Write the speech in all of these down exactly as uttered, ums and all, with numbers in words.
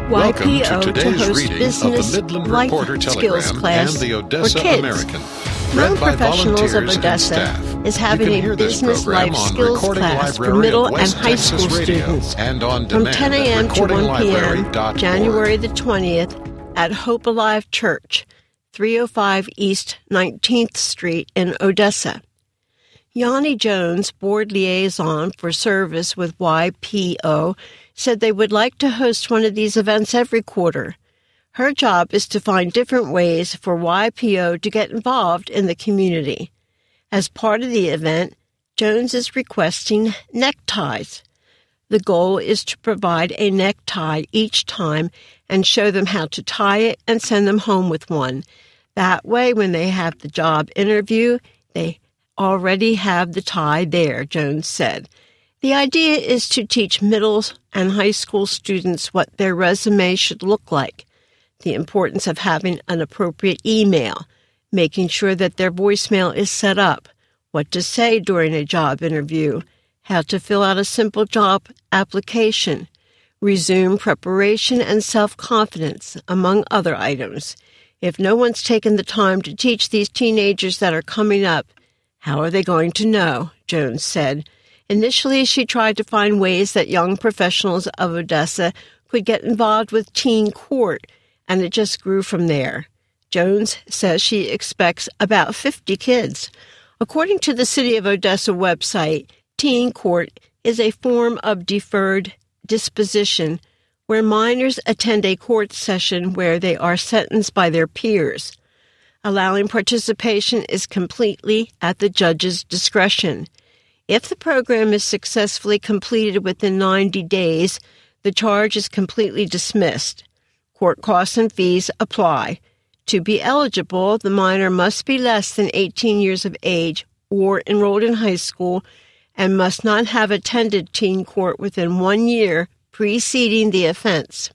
Welcome Y P O to to today's host reading business of the Midland life Reporter skills Telegram class and the for Odessa kids. American. Young Read by Professionals of volunteers and Odessa staff. is having You a can hear this business program life on skills Recording class for Library middle of and West high Texas school Radio students and on from demand ten a.m. at to one p.m. recording library dot org. January the twentieth at Hope Alive Church, three oh five East nineteenth Street in Odessa. Yanni Jones, board liaison for service with Y P O, said they would like to host one of these events every quarter. Her job is to find different ways for Y P O to get involved in the community. As part of the event, Jones is requesting neckties. The goal is to provide a necktie each time and show them how to tie it and send them home with one. That way, when they have the job interview, they already have the tie there, Jones said. The idea is to teach middle and high school students what their resume should look like, the importance of having an appropriate email, making sure that their voicemail is set up, what to say during a job interview, how to fill out a simple job application, resume preparation and self-confidence, among other items. If no one's taken the time to teach these teenagers that are coming up, how are they going to know? Jones said. Initially, she tried to find ways that young professionals of Odessa could get involved with teen court, and it just grew from there. Jones says she expects about fifty kids. According to the City of Odessa website, teen court is a form of deferred disposition where minors attend a court session where they are sentenced by their peers. Allowing participation is completely at the judge's discretion. If the program is successfully completed within ninety days, the charge is completely dismissed. Court costs and fees apply. To be eligible, the minor must be less than eighteen years of age or enrolled in high school and must not have attended teen court within one year preceding the offense.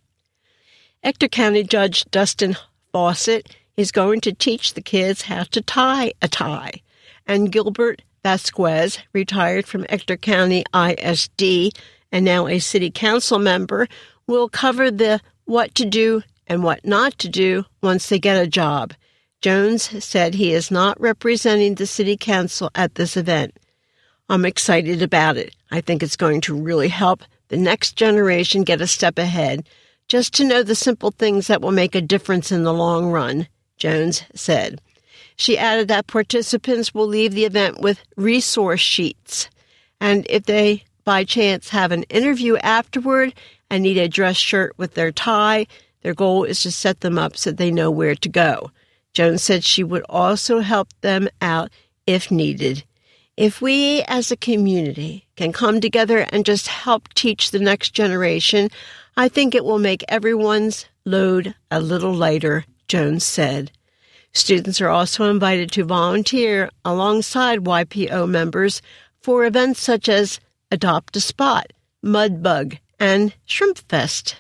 Ector County Judge Dustin Fawcett is going to teach the kids how to tie a tie, and Gilbert Vasquez, retired from Ector County I S D and now a city council member, will cover the what to do and what not to do once they get a job. Jones said he is not representing the city council at this event. I'm excited about it. I think it's going to really help the next generation get a step ahead, just to know the simple things that will make a difference in the long run, Jones said. She added that participants will leave the event with resource sheets, and if they, by chance, have an interview afterward and need a dress shirt with their tie, their goal is to set them up so they know where to go. Jones said she would also help them out if needed. If we as a community can come together and just help teach the next generation, I think it will make everyone's load a little lighter, Jones said. Students are also invited to volunteer alongside Y P O members for events such as Adopt a Spot, Mud Bug, and Shrimp Fest.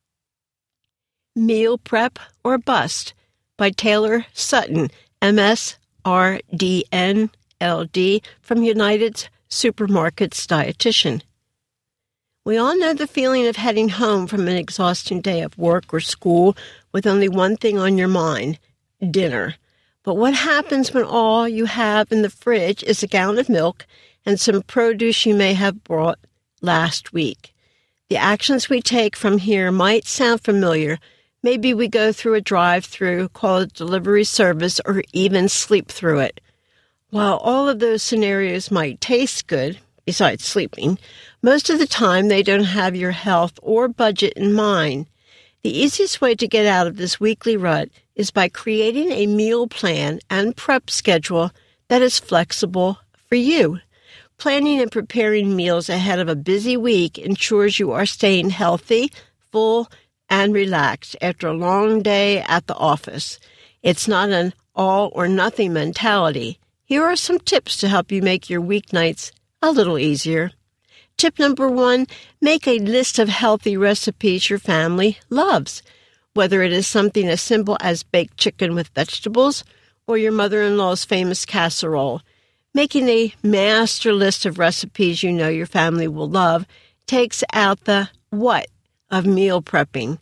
Meal Prep or Bust by Taylor Sutton, M S R D N L D, from United Supermarkets dietitian. We all know the feeling of heading home from an exhausting day of work or school with only one thing on your mind: dinner. But what happens when all you have in the fridge is a gallon of milk and some produce you may have brought last week? The actions we take from here might sound familiar. Maybe we go through a drive-through, call a delivery service, or even sleep through it. While all of those scenarios might taste good, besides sleeping, most of the time they don't have your health or budget in mind. The easiest way to get out of this weekly rut is by creating a meal plan and prep schedule that is flexible for you. Planning and preparing meals ahead of a busy week ensures you are staying healthy, full, and relaxed after a long day at the office. It's not an all-or-nothing mentality. Here are some tips to help you make your weeknights a little easier. Tip number one, make a list of healthy recipes your family loves. Whether it is something as simple as baked chicken with vegetables or your mother-in-law's famous casserole, making a master list of recipes you know your family will love takes out the what of meal prepping.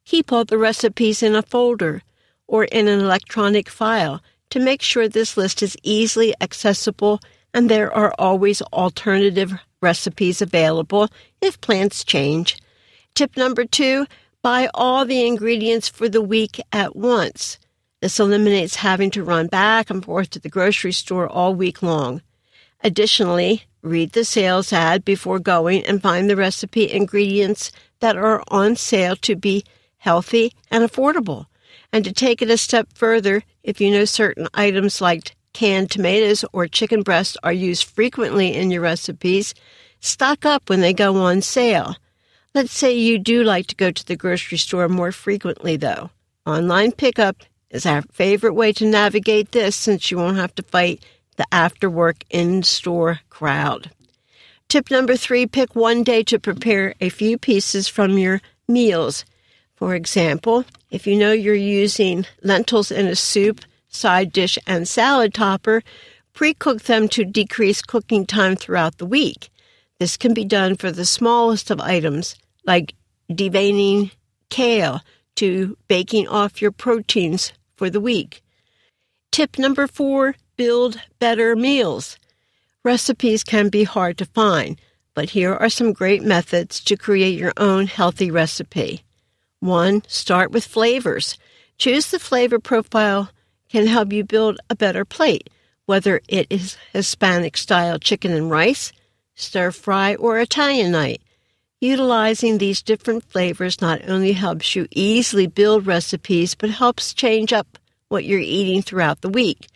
Keep all the recipes in a folder or in an electronic file to make sure this list is easily accessible and there are always alternative recipes available if plans change. Tip number two, buy all the ingredients for the week at once. This eliminates having to run back and forth to the grocery store all week long. Additionally, read the sales ad before going and find the recipe ingredients that are on sale to be healthy and affordable. And to take it a step further, if you know certain items like canned tomatoes or chicken breast are used frequently in your recipes, stock up when they go on sale. Let's say you do like to go to the grocery store more frequently, though. Online pickup is our favorite way to navigate this since you won't have to fight the after-work in-store crowd. Tip number three, pick one day to prepare a few pieces from your meals. For example, if you know you're using lentils in a soup, side dish, and salad topper, pre-cook them to decrease cooking time throughout the week. This can be done for the smallest of items, like deveining kale, to baking off your proteins for the week. Tip number four, build better meals. Recipes can be hard to find, but here are some great methods to create your own healthy recipe. One, start with flavors. Choose the flavor profile can help you build a better plate, whether it is Hispanic-style chicken and rice, stir-fry, or Italian night. Utilizing these different flavors not only helps you easily build recipes, but helps change up what you're eating throughout the week.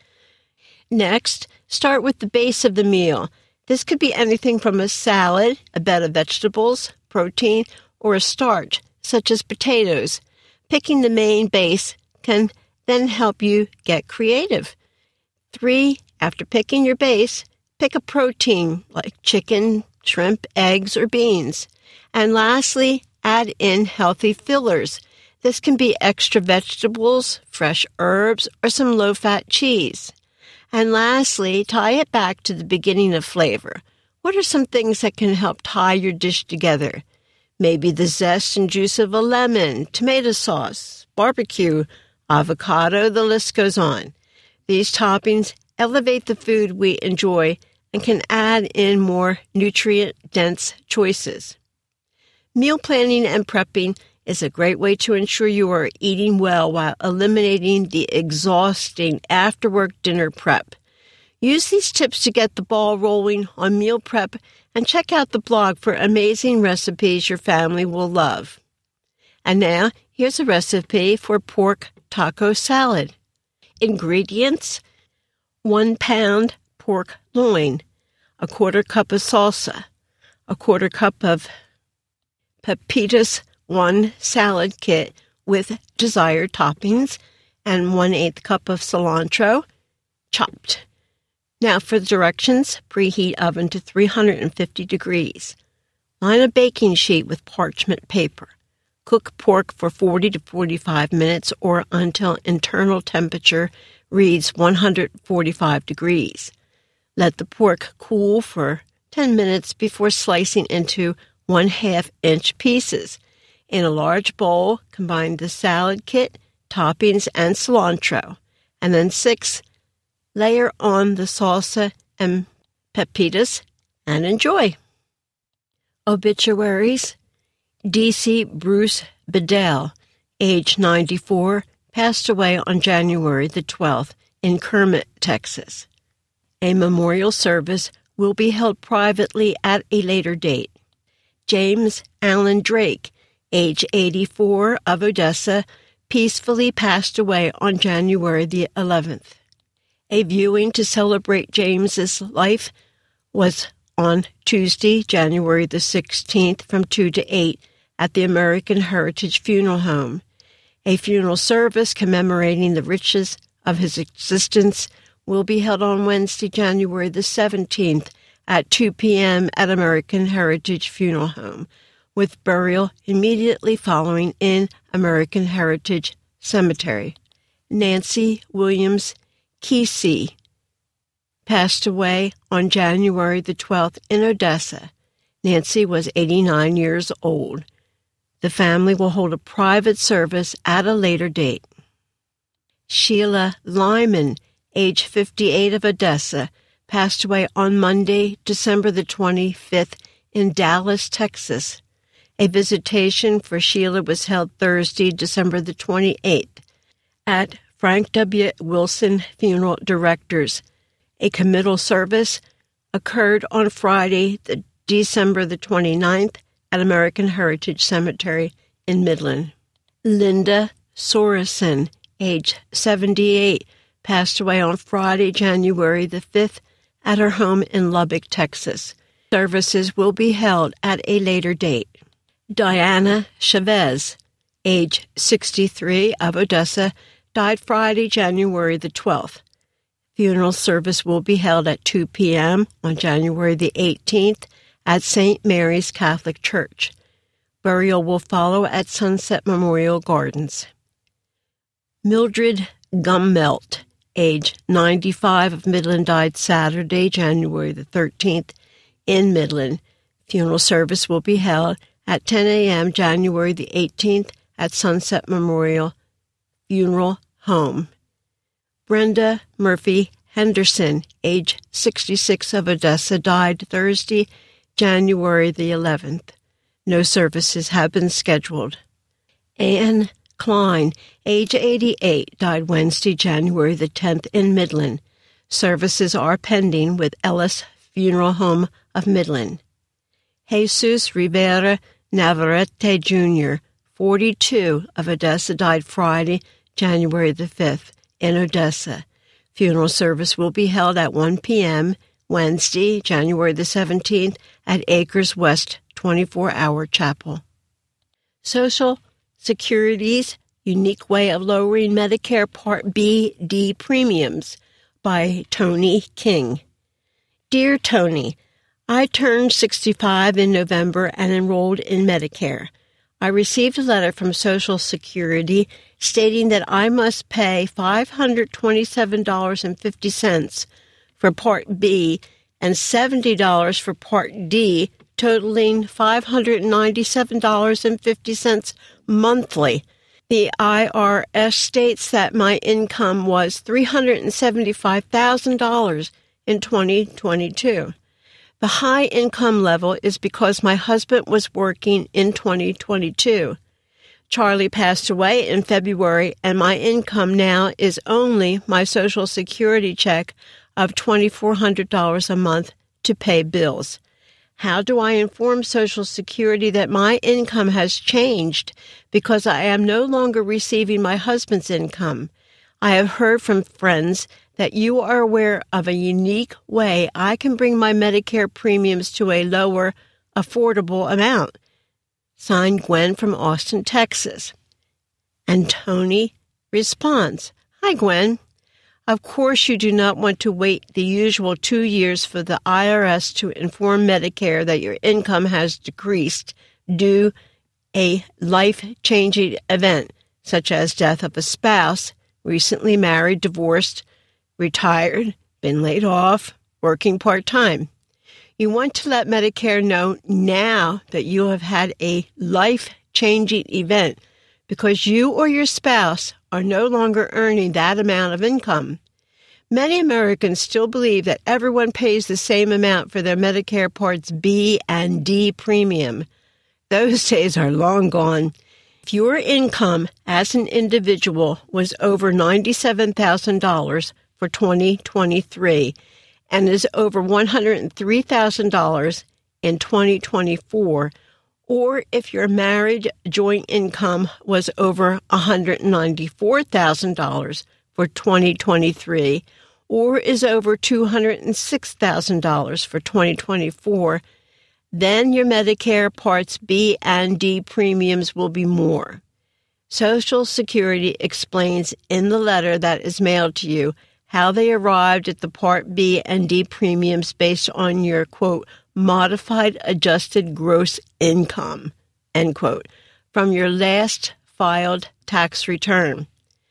Next, start with the base of the meal. This could be anything from a salad, a bed of vegetables, protein, or a starch, such as potatoes. Picking the main base can then help you get creative. Three, after picking your base, pick a protein like chicken, shrimp, eggs, or beans. And lastly, add in healthy fillers. This can be extra vegetables, fresh herbs, or some low-fat cheese. And lastly, tie it back to the beginning of flavor. What are some things that can help tie your dish together? Maybe the zest and juice of a lemon, tomato sauce, barbecue, avocado, the list goes on. These toppings elevate the food we enjoy and can add in more nutrient-dense choices. Meal planning and prepping is a great way to ensure you are eating well while eliminating the exhausting after-work dinner prep. Use these tips to get the ball rolling on meal prep and check out the blog for amazing recipes your family will love. And now, here's a recipe for pork taco salad. Ingredients: one pound pork loin, a quarter cup of salsa, a quarter cup of pepitas, one salad kit with desired toppings, and one-eighth cup of cilantro, chopped. Now for the directions, preheat oven to three hundred fifty degrees. Line a baking sheet with parchment paper. Cook pork for forty to forty-five minutes or until internal temperature reads one hundred forty-five degrees. Let the pork cool for ten minutes before slicing into one-half inch pieces. In a large bowl, combine the salad kit, toppings, and cilantro. And then six, layer on the salsa and pepitas and enjoy. Obituaries. D C Bruce Bedell, age ninety-four, passed away on January the twelfth in Kermit, Texas. A memorial service will be held privately at a later date. James Allen Drake, age eighty-four, of Odessa, peacefully passed away on January the eleventh. A viewing to celebrate James's life was on Tuesday, January the sixteenth, from two to eight at the American Heritage Funeral Home. A funeral service commemorating the riches of his existence will be held on Wednesday, January the seventeenth at two p.m. at American Heritage Funeral Home, with burial immediately following in American Heritage Cemetery. Nancy Williams Kesey passed away on January the twelfth in Odessa. Nancy was eighty-nine years old. The family will hold a private service at a later date. Sheila Lyman, age fifty-eight, of Odessa, passed away on Monday, December the twenty-fifth, in Dallas, Texas. A visitation for Sheila was held Thursday, December the twenty-eighth, at Frank W. Wilson Funeral Directors. A committal service occurred on Friday, the December the twenty-ninth, at American Heritage Cemetery in Midland. Linda Sorensen, age seventy-eight, passed away on Friday, January the fifth, at her home in Lubbock, Texas. Services will be held at a later date. Diana Chavez, age sixty-three, of Odessa, died Friday, January the twelfth. Funeral service will be held at two p.m. on January the eighteenth at Saint Mary's Catholic Church. Burial will follow at Sunset Memorial Gardens. Mildred Gummelt, age ninety-five, of Midland, died Saturday, January the thirteenth, in Midland. Funeral service will be held at ten a.m. January the eighteenth at Sunset Memorial Funeral Home. Brenda Murphy Henderson, age sixty-six, of Odessa, died Thursday, January the eleventh. No services have been scheduled. Anne Klein, age eighty-eight, died Wednesday, January the tenth, in Midland. Services are pending with Ellis Funeral Home of Midland. Jesus Rivera Navarrete Junior, forty-two, of Odessa, died Friday, January the fifth, in Odessa. Funeral service will be held at one p.m. Wednesday, January the seventeenth, at Acres West twenty-four hour Chapel. Social Security's Unique Way of Lowering Medicare Part B D Premiums by Tony King. Dear Tony, I turned sixty-five in November and enrolled in Medicare. I received a letter from Social Security stating that I must pay five hundred twenty-seven dollars and fifty cents for Part B and seventy dollars for Part D, totaling five hundred ninety-seven dollars and fifty cents monthly. The I R S states that my income was three hundred seventy-five thousand dollars in twenty twenty-two. The high income level is because my husband was working in twenty twenty-two. Charlie passed away in February, and my income now is only my Social Security check of two thousand four hundred dollars a month to pay bills. How do I inform Social Security that my income has changed because I am no longer receiving my husband's income? I have heard from friends that you are aware of a unique way I can bring my Medicare premiums to a lower, affordable amount. Signed, Gwen from Austin, Texas. And Tony responds, Hi, Gwen. Of course you do not want to wait the usual two years for the I R S to inform Medicare that your income has decreased due a life-changing event, such as death of a spouse, recently married, divorced, retired, been laid off, working part-time. You want to let Medicare know now that you have had a life-changing event because you or your spouse are no longer earning that amount of income. Many Americans still believe that everyone pays the same amount for their Medicare Parts B and D premium. Those days are long gone. If your income as an individual was over ninety-seven thousand dollars for twenty twenty-three and is over one hundred three thousand dollars in twenty twenty-four, or if your married joint income was over one hundred ninety-four thousand dollars for twenty twenty-three, or is over two hundred six thousand dollars for twenty twenty-four, then your Medicare Parts B and D premiums will be more. Social Security explains in the letter that is mailed to you how they arrived at the Part B and D premiums based on your, quote, modified adjusted gross income, end quote, from your last filed tax return.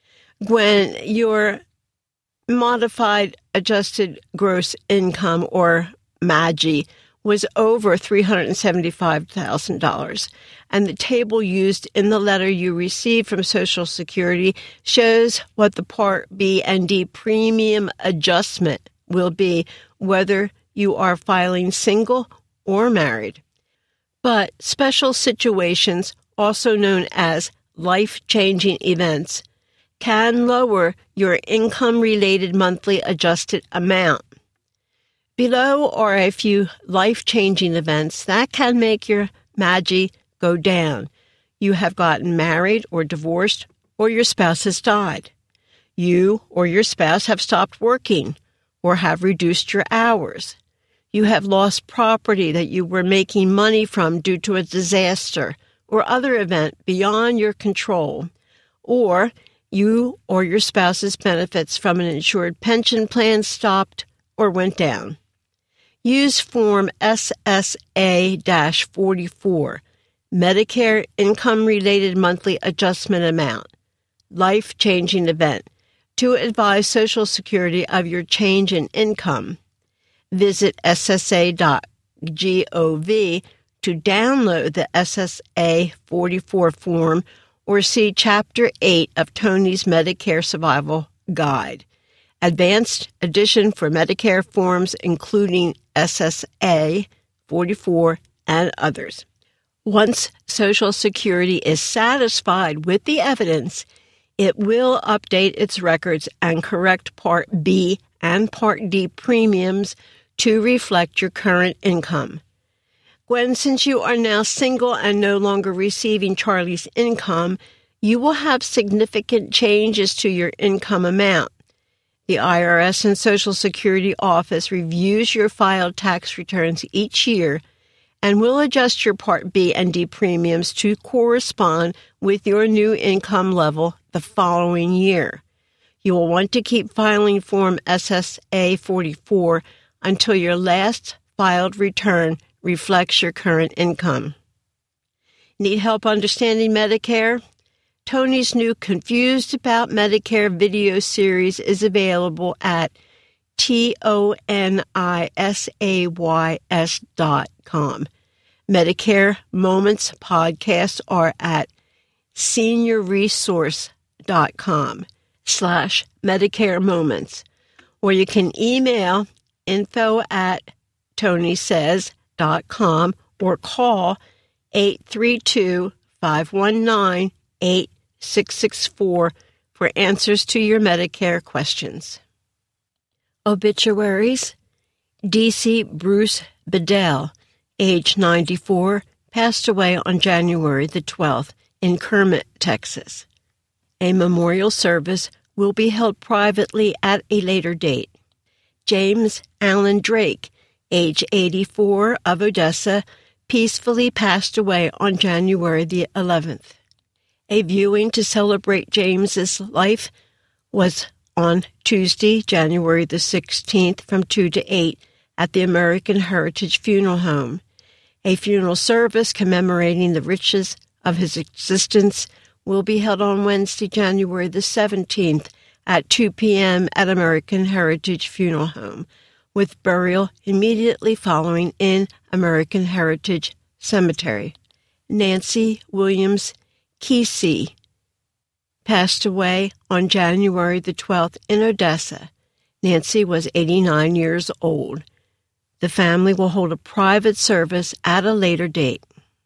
When your modified adjusted gross income, or M A G I, was over three hundred seventy-five thousand dollars, and the table used in the letter you received from Social Security shows what the Part B and D premium adjustment will be, whether you are filing single or married. But special situations, also known as life-changing events, can lower your income-related monthly adjusted amount. Below are a few life-changing events that can make your M A G I go down. You have gotten married or divorced, or your spouse has died. You or your spouse have stopped working or have reduced your hours. You have lost property that you were making money from due to a disaster or other event beyond your control, or you or your spouse's benefits from an insured pension plan stopped or went down. Use Form S S A forty-four, Medicare Income-Related Monthly Adjustment Amount, Life-Changing Event, to advise Social Security of your change in income. Visit S S A dot gov to download the S S A forty-four form or see Chapter eight of Tony's Medicare Survival Guide. Advanced edition for Medicare forms, including S S A forty-four and others. Once Social Security is satisfied with the evidence, it will update its records and correct Part B and Part D premiums to reflect your current income. Gwen, since you are now single and no longer receiving Charlie's income, you will have significant changes to your income amount. The I R S and Social Security Office reviews your filed tax returns each year and will adjust your Part B and D premiums to correspond with your new income level the following year. You will want to keep filing Form S S A forty-four until your last filed return reflects your current income. Need help understanding Medicare? Tony's new Confused About Medicare video series is available at tonisays dot com. Medicare Moments podcasts are at seniorresource.com slash Medicare Moments, or you can email info at tonysays dot com or call eight three two, five one nine, eight six six four for answers to your Medicare questions. Obituaries. D C Bruce Bedell, age ninety-four, passed away on January the twelfth in Kermit, Texas. A memorial service will be held privately at a later date. James Allen Drake, age eighty-four, of Odessa, peacefully passed away on January the eleventh. A viewing to celebrate James's life was on Tuesday, January the sixteenth, from two to eight at the American Heritage Funeral Home. A funeral service commemorating the riches of his existence will be held on Wednesday, January the seventeenth at two p.m. at American Heritage Funeral Home, with burial immediately following in American Heritage Cemetery. Nancy Williams Kesey passed away on January the twelfth in Odessa. Nancy was eighty-nine years old. The family will hold a private service at a later date.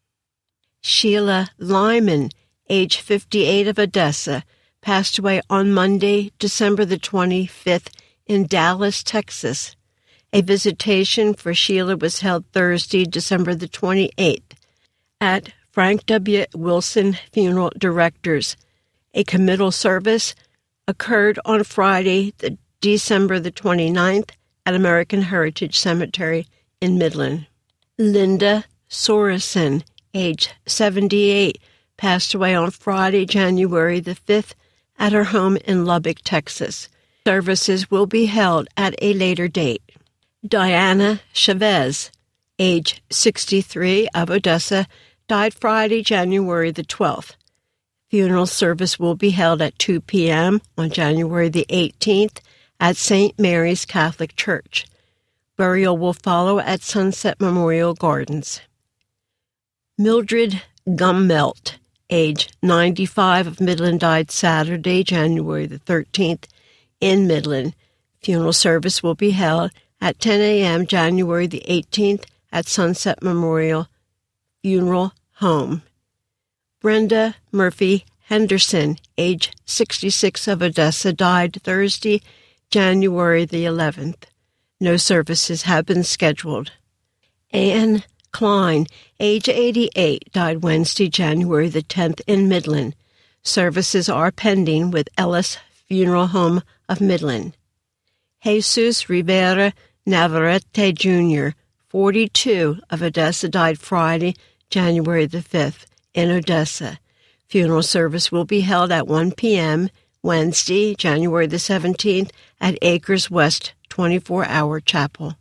Sheila Lyman, age fifty-eight, of Odessa, passed away on Monday, December the twenty-fifth in Dallas, Texas. A visitation for Sheila was held Thursday, December the twenty-eighth at Frank W. Wilson Funeral Directors. A committal service occurred on Friday, the December the twenty-ninth, at American Heritage Cemetery in Midland. Linda Sorensen, age seventy-eight, passed away on Friday, January the fifth, at her home in Lubbock, Texas. Services will be held at a later date. Diana Chavez, age sixty-three, of Odessa, died Friday, January the twelfth. Funeral service will be held at two p.m. on January the eighteenth at Saint Mary's Catholic Church. Burial will follow at Sunset Memorial Gardens. Mildred Gummelt, age ninety-five, of Midland, died Saturday, January the thirteenth, in Midland. Funeral service will be held at ten a.m. January the eighteenth at Sunset Memorial Funeral Home. Brenda Murphy Henderson, age sixty-six, of Odessa, died Thursday, January the eleventh. No services have been scheduled. Anne Klein, age eighty-eight, died Wednesday, January the tenth, in Midland. Services are pending with Ellis Funeral Home of Midland. Jesus Rivera Navarrete Junior, forty-two, of Odessa, died Friday, January the fifth, in Odessa. Funeral service will be held at one p.m. Wednesday, January the seventeenth, at Acres West twenty-four hour Chapel.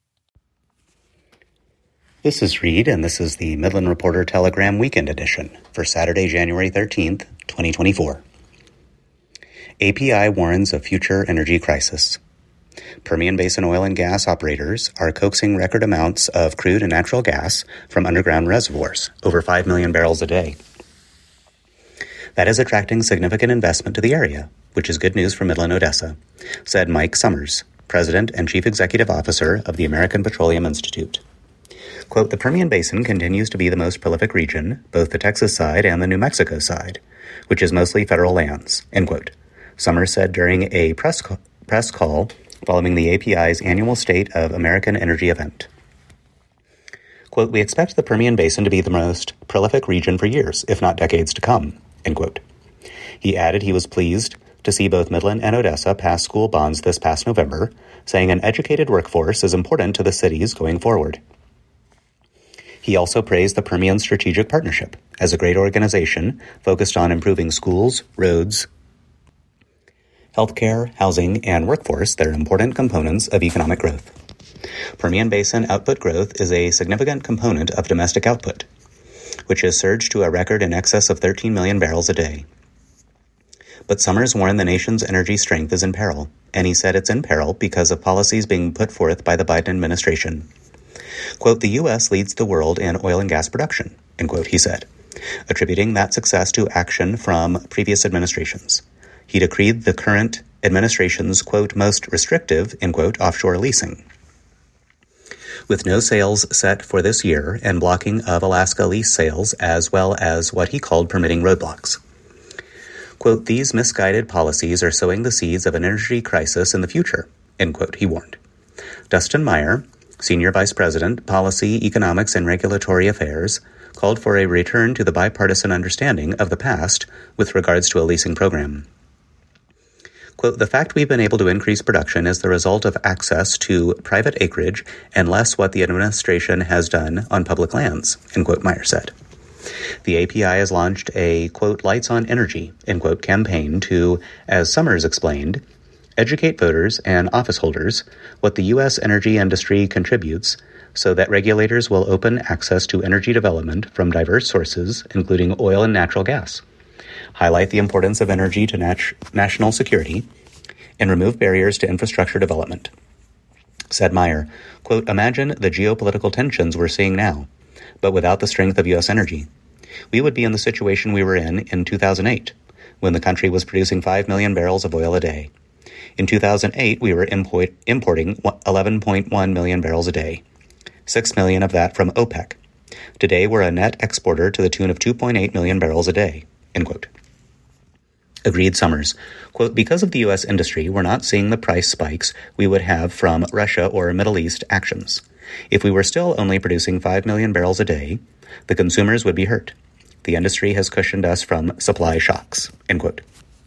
This is Reed, and this is the Midland Reporter Telegram Weekend Edition for Saturday, January thirteenth, twenty twenty-four. A P I warns of future energy crisis. Permian Basin oil and gas operators are coaxing record amounts of crude and natural gas from underground reservoirs, over five million barrels a day. That is attracting significant investment to the area, which is good news for Midland, Odessa, said Mike Summers, President and Chief Executive Officer of the American Petroleum Institute. Quote, the Permian Basin continues to be the most prolific region, both the Texas side and the New Mexico side, which is mostly federal lands, end quote. Summers said during a press, co- press call following the A P I's annual State of American Energy event. Quote, we expect the Permian Basin to be the most prolific region for years, if not decades to come, end quote. He added he was pleased to see both Midland and Odessa pass school bonds this past November, saying an educated workforce is important to the cities going forward. He also praised the Permian Strategic Partnership as a great organization focused on improving schools, roads, healthcare, housing, and workforce that are important components of economic growth. Permian Basin output growth is a significant component of domestic output, which has surged to a record in excess of thirteen million barrels a day. But Summers warned the nation's energy strength is in peril, and he said it's in peril because of policies being put forth by the Biden administration. Quote, the U S leads the world in oil and gas production, end quote, he said, attributing that success to action from previous administrations. He decreed the current administration's, quote, most restrictive, end quote, offshore leasing, with no sales set for this year and blocking of Alaska lease sales, as well as what he called permitting roadblocks. Quote, these misguided policies are sowing the seeds of an energy crisis in the future, end quote, he warned. Dustin Meyer, Senior Vice President, Policy, Economics, and Regulatory Affairs, called for a return to the bipartisan understanding of the past with regards to a leasing program. Quote, the fact we've been able to increase production is the result of access to private acreage and less what the administration has done on public lands, end quote, Meyer said. The A P I has launched a, quote, lights on energy, end quote, campaign to, as Summers explained, educate voters and office holders what the U S energy industry contributes so that regulators will open access to energy development from diverse sources, including oil and natural gas, highlight the importance of energy to nat- national security, and remove barriers to infrastructure development. Said Meyer, quote, imagine the geopolitical tensions we're seeing now, but without the strength of U S energy. We would be in the situation we were in in two thousand eight, when the country was producing five million barrels of oil a day. In two thousand eight, we were import- importing eleven point one million barrels a day, six million of that from OPEC. Today, we're a net exporter to the tune of two point eight million barrels a day, end quote. Agreed Summers, quote, because of the U S industry, we're not seeing the price spikes we would have from Russia or Middle East actions. If we were still only producing five million barrels a day, the consumers would be hurt. The industry has cushioned us from supply shocks, end quote.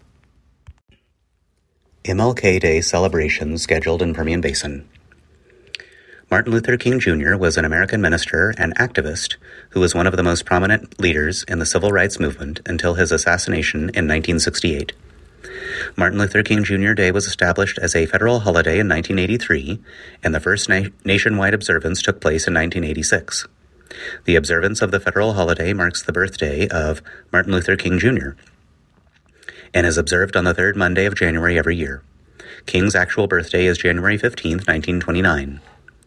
M L K Day celebrations scheduled in Permian Basin. Martin Luther King Junior was an American minister and activist who was one of the most prominent leaders in the civil rights movement until his assassination in nineteen sixty-eight. Martin Luther King Junior Day was established as a federal holiday in nineteen eighty-three, and the first na- nationwide observance took place in nineteen eighty-six. The observance of the federal holiday marks the birthday of Martin Luther King Junior and is observed on the third Monday of January every year. King's actual birthday is January fifteenth, nineteen twenty-nine.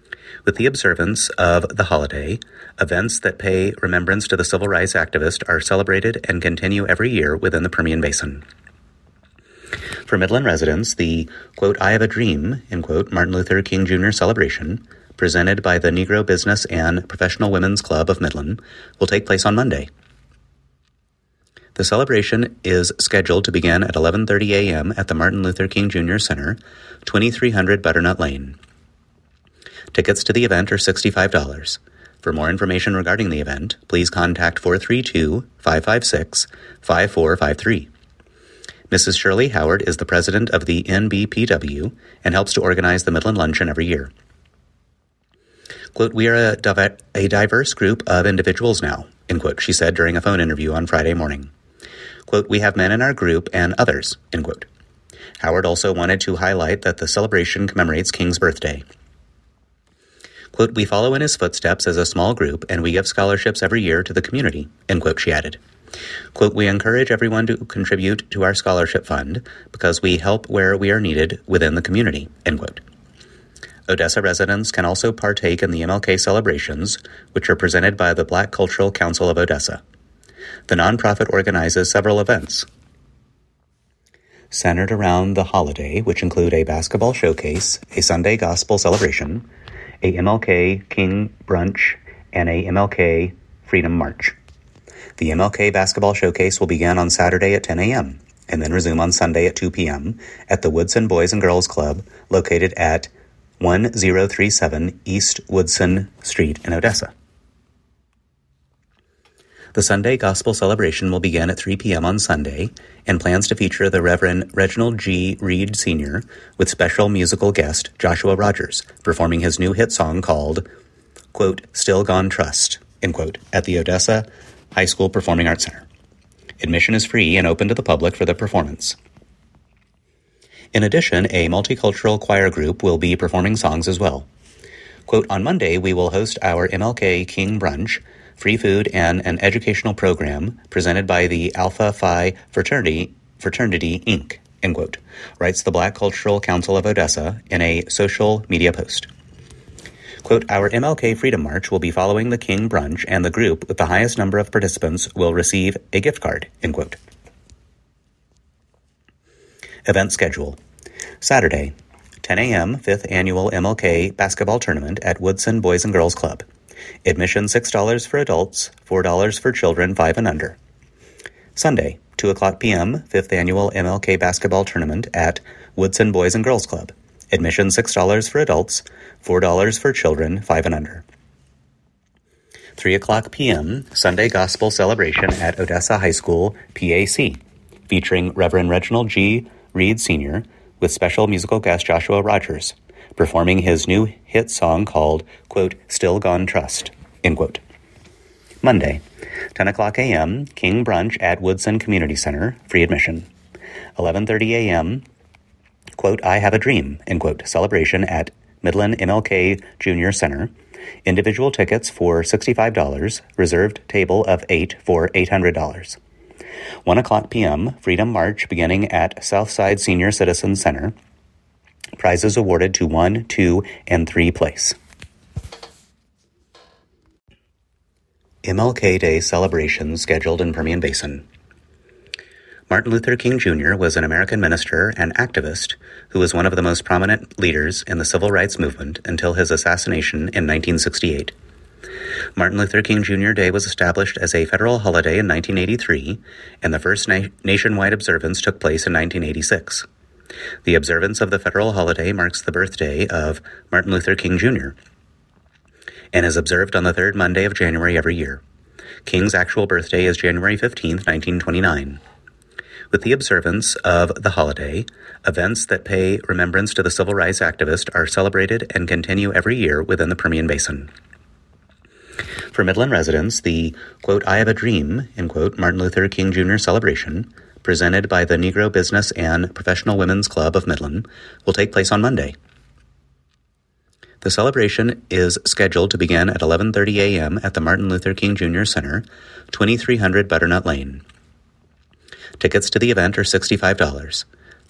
With the observance of the holiday, events that pay remembrance to the civil rights activist are celebrated and continue every year within the Permian Basin. For Midland residents, the, quote, I Have a Dream, end quote, Martin Luther King Junior celebration, presented by the Negro Business and Professional Women's Club of Midland, will take place on Monday. The celebration is scheduled to begin at eleven thirty a.m. at the Martin Luther King Junior Center, twenty-three hundred Butternut Lane. Tickets to the event are sixty-five dollars. For more information regarding the event, please contact four three two, five five six, five four five three. Missus Shirley Howard is the president of the N B P W and helps to organize the Midland Luncheon every year. Quote, we are a, div- a diverse group of individuals now, end quote, she said during a phone interview on Friday morning. Quote, we have men in our group and others, end quote. Howard also wanted to highlight that the celebration commemorates King's birthday. Quote, we follow in his footsteps as a small group and we give scholarships every year to the community, end quote, she added. Quote, we encourage everyone to contribute to our scholarship fund because we help where we are needed within the community, end quote. Odessa residents can also partake in the M L K celebrations, which are presented by the Black Cultural Council of Odessa. The nonprofit organizes several events centered around the holiday, which include a basketball showcase, a Sunday gospel celebration, a M L K King brunch, and a M L K Freedom March. The M L K basketball showcase will begin on Saturday at ten a.m. and then resume on Sunday at two p.m. at the Woodson Boys and Girls Club located at one oh three seven East Woodson Street in Odessa. The Sunday Gospel celebration will begin at three p.m. on Sunday and plans to feature the Reverend Reginald G. Reed Senior with special musical guest Joshua Rogers performing his new hit song called, quote, Still Gone Trust, end quote, at the Odessa High School Performing Arts Center. Admission is free and open to the public for the performance. In addition, a multicultural choir group will be performing songs as well. Quote, on Monday, we will host our M L K King Brunch, free food, and an educational program presented by the Alpha Phi Fraternity, Fraternity Incorporated, end quote, writes the Black Cultural Council of Odessa in a social media post. Quote, our M L K Freedom March will be following the King Brunch, and the group with the highest number of participants will receive a gift card, end quote. Event schedule. Saturday, ten a.m., fifth Annual M L K Basketball Tournament at Woodson Boys and Girls Club. Admission six dollars for adults, four dollars for children five and under. Sunday, two o'clock p.m., fifth Annual M L K Basketball Tournament at Woodson Boys and Girls Club. Admission six dollars for adults, four dollars for children five and under. three o'clock p.m., Sunday Gospel Celebration at Odessa High School, P A C, featuring Reverend Reginald G. Reed Senior with special musical guest Joshua Rogers, performing his new hit song called, quote, Still Gone Trust, end quote. Monday, ten o'clock a.m., King Brunch at Woodson Community Center, free admission. eleven thirty a.m., quote, I Have a Dream, end quote, celebration at Midland M L K Junior Center. Individual tickets for sixty-five dollars, reserved table of eight for eight hundred dollars. one o'clock p.m., Freedom March beginning at Southside Senior Citizen Center. Prizes awarded to one, two, and three place. M L K Day celebrations scheduled in Permian Basin. Martin Luther King Junior was an American minister and activist who was one of the most prominent leaders in the civil rights movement until his assassination in nineteen sixty-eight. Martin Luther King Junior Day was established as a federal holiday in nineteen eighty-three, and the first na- nationwide observance took place in nineteen eighty-six. The observance of the federal holiday marks the birthday of Martin Luther King Junior and is observed on the third Monday of January every year. King's actual birthday is January fifteenth, nineteen twenty-nine. With the observance of the holiday, events that pay remembrance to the civil rights activist are celebrated and continue every year within the Permian Basin. For Midland residents, the, quote, I Have a Dream, end quote, Martin Luther King Junior celebration, presented by the Negro Business and Professional Women's Club of Midland, will take place on Monday. The celebration is scheduled to begin at eleven thirty a.m. at the Martin Luther King Junior Center, twenty-three hundred Butternut Lane. Tickets to the event are sixty-five dollars.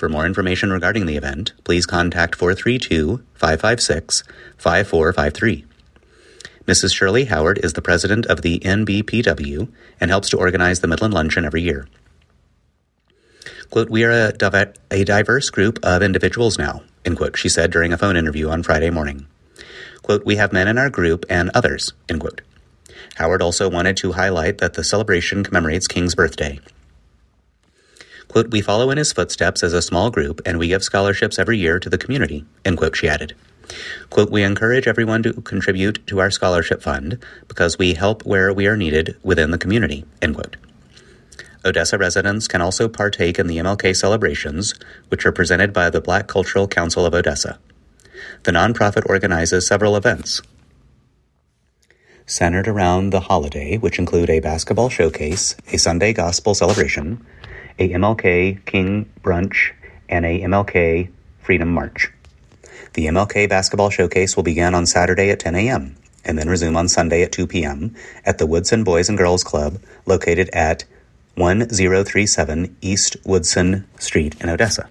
For more information regarding the event, please contact four three two, five five six, five four five three. Missus Shirley Howard is the president of the N B P W and helps to organize the Midland Luncheon every year. Quote, "We are a, div- a diverse group of individuals now," end quote, she said during a phone interview on Friday morning. Quote, "We have men in our group and others," end quote. Howard also wanted to highlight that the celebration commemorates King's birthday. Quote, "We follow in his footsteps as a small group, and we give scholarships every year to the community," end quote, she added. Quote, "We encourage everyone to contribute to our scholarship fund because we help where we are needed within the community," end quote. Odessa residents can also partake in the M L K celebrations, which are presented by the Black Cultural Council of Odessa. The nonprofit organizes several events centered around the holiday, which include a basketball showcase, a Sunday gospel celebration, a M L K King brunch, and a M L K Freedom March. The M L K basketball showcase will begin on Saturday at ten a.m. and then resume on Sunday at two p.m. at the Woodson Boys and Girls Club, located at one zero three seven East Woodson Street in Odessa.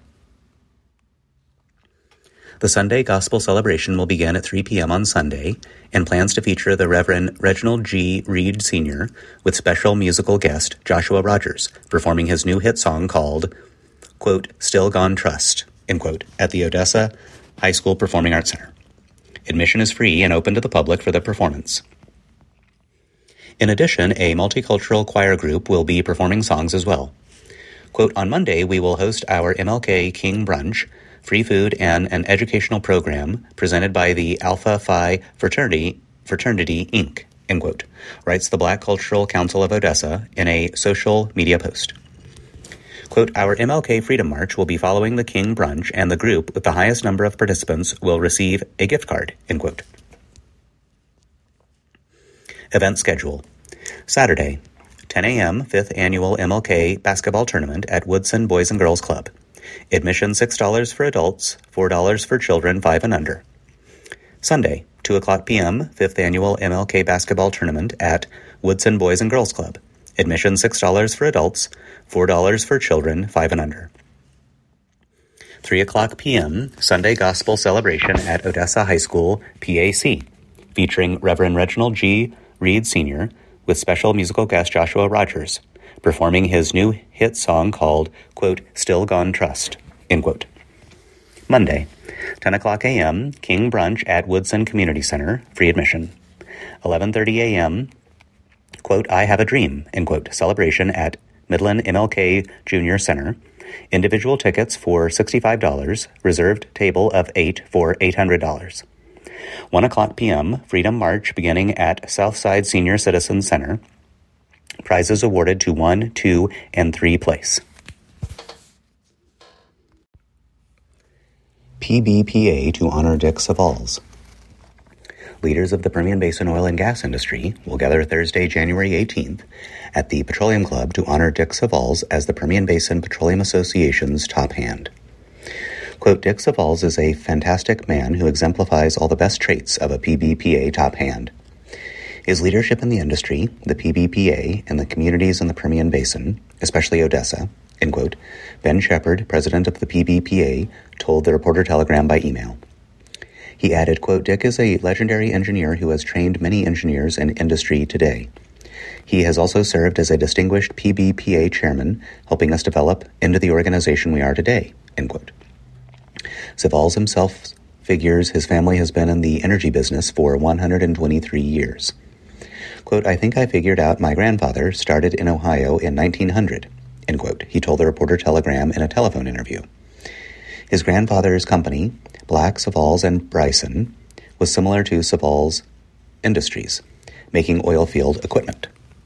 The Sunday Gospel celebration will begin at three p.m. on Sunday and plans to feature the Reverend Reginald G. Reed Senior with special musical guest Joshua Rogers performing his new hit song called, quote, "Still Gone Trust," end quote, at the Odessa High School Performing Arts Center. Admission is free and open to the public for the performance. In addition, a multicultural choir group will be performing songs as well. Quote, "On Monday, we will host our M L K King Brunch, free food, and an educational program presented by the Alpha Phi Fraternity, Fraternity Incorporated, end quote, writes the Black Cultural Council of Odessa in a social media post. Quote, "Our M L K Freedom March will be following the King Brunch, and the group with the highest number of participants will receive a gift card," end quote. Event schedule. Saturday, ten a.m., fifth Annual M L K Basketball Tournament at Woodson Boys and Girls Club. Admission six dollars for adults, four dollars for children five and under. Sunday, two o'clock p.m., fifth Annual M L K Basketball Tournament at Woodson Boys and Girls Club. Admission six dollars for adults, four dollars for children five and under. three o'clock p.m., Sunday Gospel Celebration at Odessa High School, P A C, featuring Reverend Reginald G. Reed Senior with special musical guest Joshua Rogers, performing his new hit song called, quote, "Still Gone Trust," end quote. Monday, ten o'clock a.m., King Brunch at Woodson Community Center, free admission. eleven thirty a.m., quote, "I Have a Dream," end quote, celebration at Midland M L K Junior Center. Individual tickets for sixty-five dollars, reserved table of eight for eight hundred dollars. one o'clock p.m., Freedom March beginning at Southside Senior Citizen Center. Prizes awarded to one, two, and three place. P B P A to honor Dick Savalls. Leaders of the Permian Basin oil and gas industry will gather Thursday, January eighteenth at the Petroleum Club to honor Dick Savalls as the Permian Basin Petroleum Association's top hand. Quote, "Dick Savalls is a fantastic man who exemplifies all the best traits of a P B P A top hand. His leadership in the industry, the P B P A, and the communities in the Permian Basin, especially Odessa," end quote, Ben Shepard, president of the P B P A, told the Reporter Telegram by email. He added, quote, "Dick is a legendary engineer who has trained many engineers in industry today. He has also served as a distinguished P B P A chairman, helping us develop into the organization we are today," end quote. Savalls himself figures his family has been in the energy business for one hundred twenty-three years. Quote, "I think I figured out my grandfather started in Ohio in nineteen hundred, end quote, he told the Reporter Telegram in a telephone interview. His grandfather's company, Black, Savalls, and Bryson, was similar to Savalls Industries, making oil field equipment.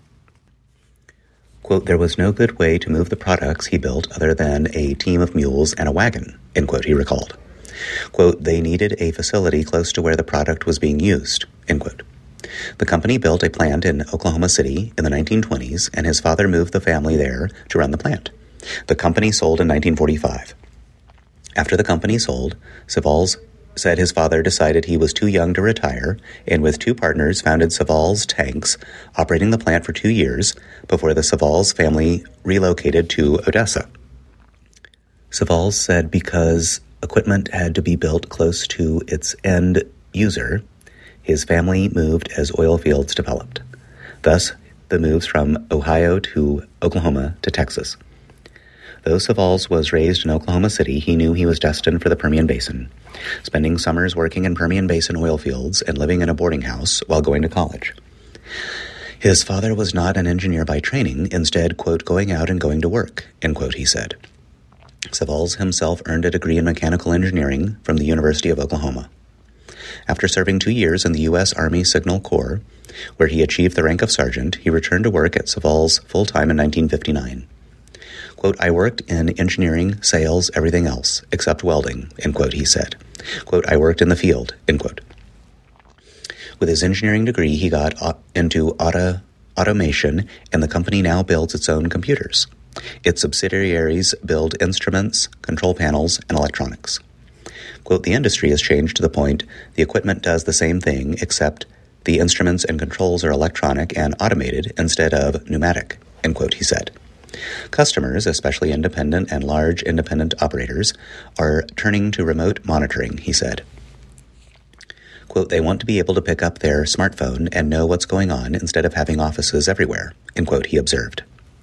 Quote, "There was no good way to move the products he built other than a team of mules and a wagon," end quote, he recalled. Quote, "They needed a facility close to where the product was being used," end quote. The company built a plant in Oklahoma City in the nineteen twenties, and his father moved the family there to run the plant. The company sold in nineteen forty-five. After the company sold, Savalls said his father decided he was too young to retire, and with two partners founded Savalls Tanks, operating the plant for two years before the Savalls family relocated to Odessa. Savals said because equipment had to be built close to its end user, his family moved as oil fields developed. Thus, the moves from Ohio to Oklahoma to Texas. Though Savals was raised in Oklahoma City, he knew he was destined for the Permian Basin, spending summers working in Permian Basin oil fields and living in a boarding house while going to college. His father was not an engineer by training, instead, quote, going out and going to work, end quote, he said. Savals himself earned a degree in mechanical engineering from the University of Oklahoma. After serving two years in the U S Army Signal Corps, where he achieved the rank of sergeant, he returned to work at Savals full-time in nineteen fifty-nine. Quote, I worked in engineering, sales, everything else, except welding, end quote, he said. Quote, I worked in the field, end quote. With his engineering degree, he got into auto, automation, and the company now builds its own computers. Its subsidiaries build instruments, control panels, and electronics. Quote, the industry has changed to the point the equipment does the same thing, except the instruments and controls are electronic and automated instead of pneumatic, end quote, he said. Customers, especially independent and large independent operators, are turning to remote monitoring, he said. Quote, they want to be able to pick up their smartphone and know what's going on instead of having offices everywhere, end quote, he observed.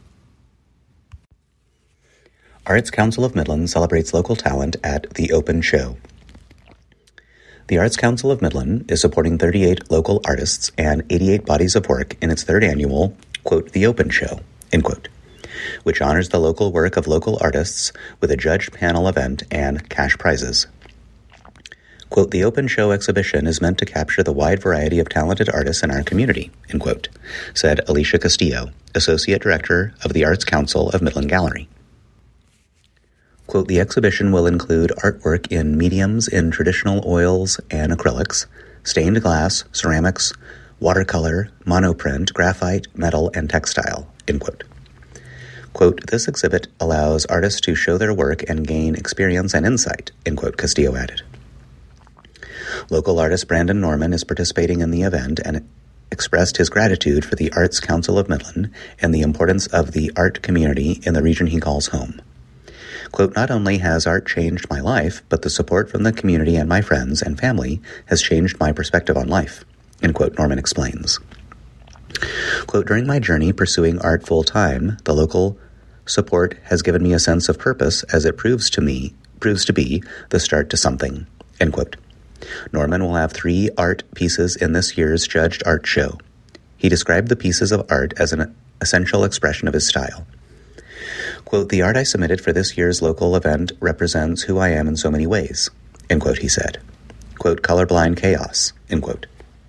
Arts Council of Midland celebrates local talent at The Open Show. The Arts Council of Midland is supporting thirty-eight local artists and eighty-eight bodies of work in its third annual, quote, The Open Show, end quote, which honors the local work of local artists with a judged panel event and cash prizes. Quote, the Open Show exhibition is meant to capture the wide variety of talented artists in our community, end quote, said Alicia Castillo, Associate Director of the Arts Council of Midland Gallery. Quote, the exhibition will include artwork in mediums in traditional oils and acrylics, stained glass, ceramics, watercolor, monoprint, graphite, metal, and textile, end quote. Quote, this exhibit allows artists to show their work and gain experience and insight, end quote, Castillo added. Local artist Brandon Norman is participating in the event and expressed his gratitude for the Arts Council of Midland and the importance of the art community in the region he calls home. Quote, not only has art changed my life, but the support from the community and my friends and family has changed my perspective on life, end quote, Norman explains. Quote, during my journey pursuing art full-time, the local support has given me a sense of purpose as it proves to me, proves to be the start to something, end quote. Norman will have three art pieces in this year's judged art show. He described the pieces of art as an essential expression of his style. Quote, the art I submitted for this year's local event represents who I am in so many ways, end quote, he said. Quote, colorblind chaos, end quote.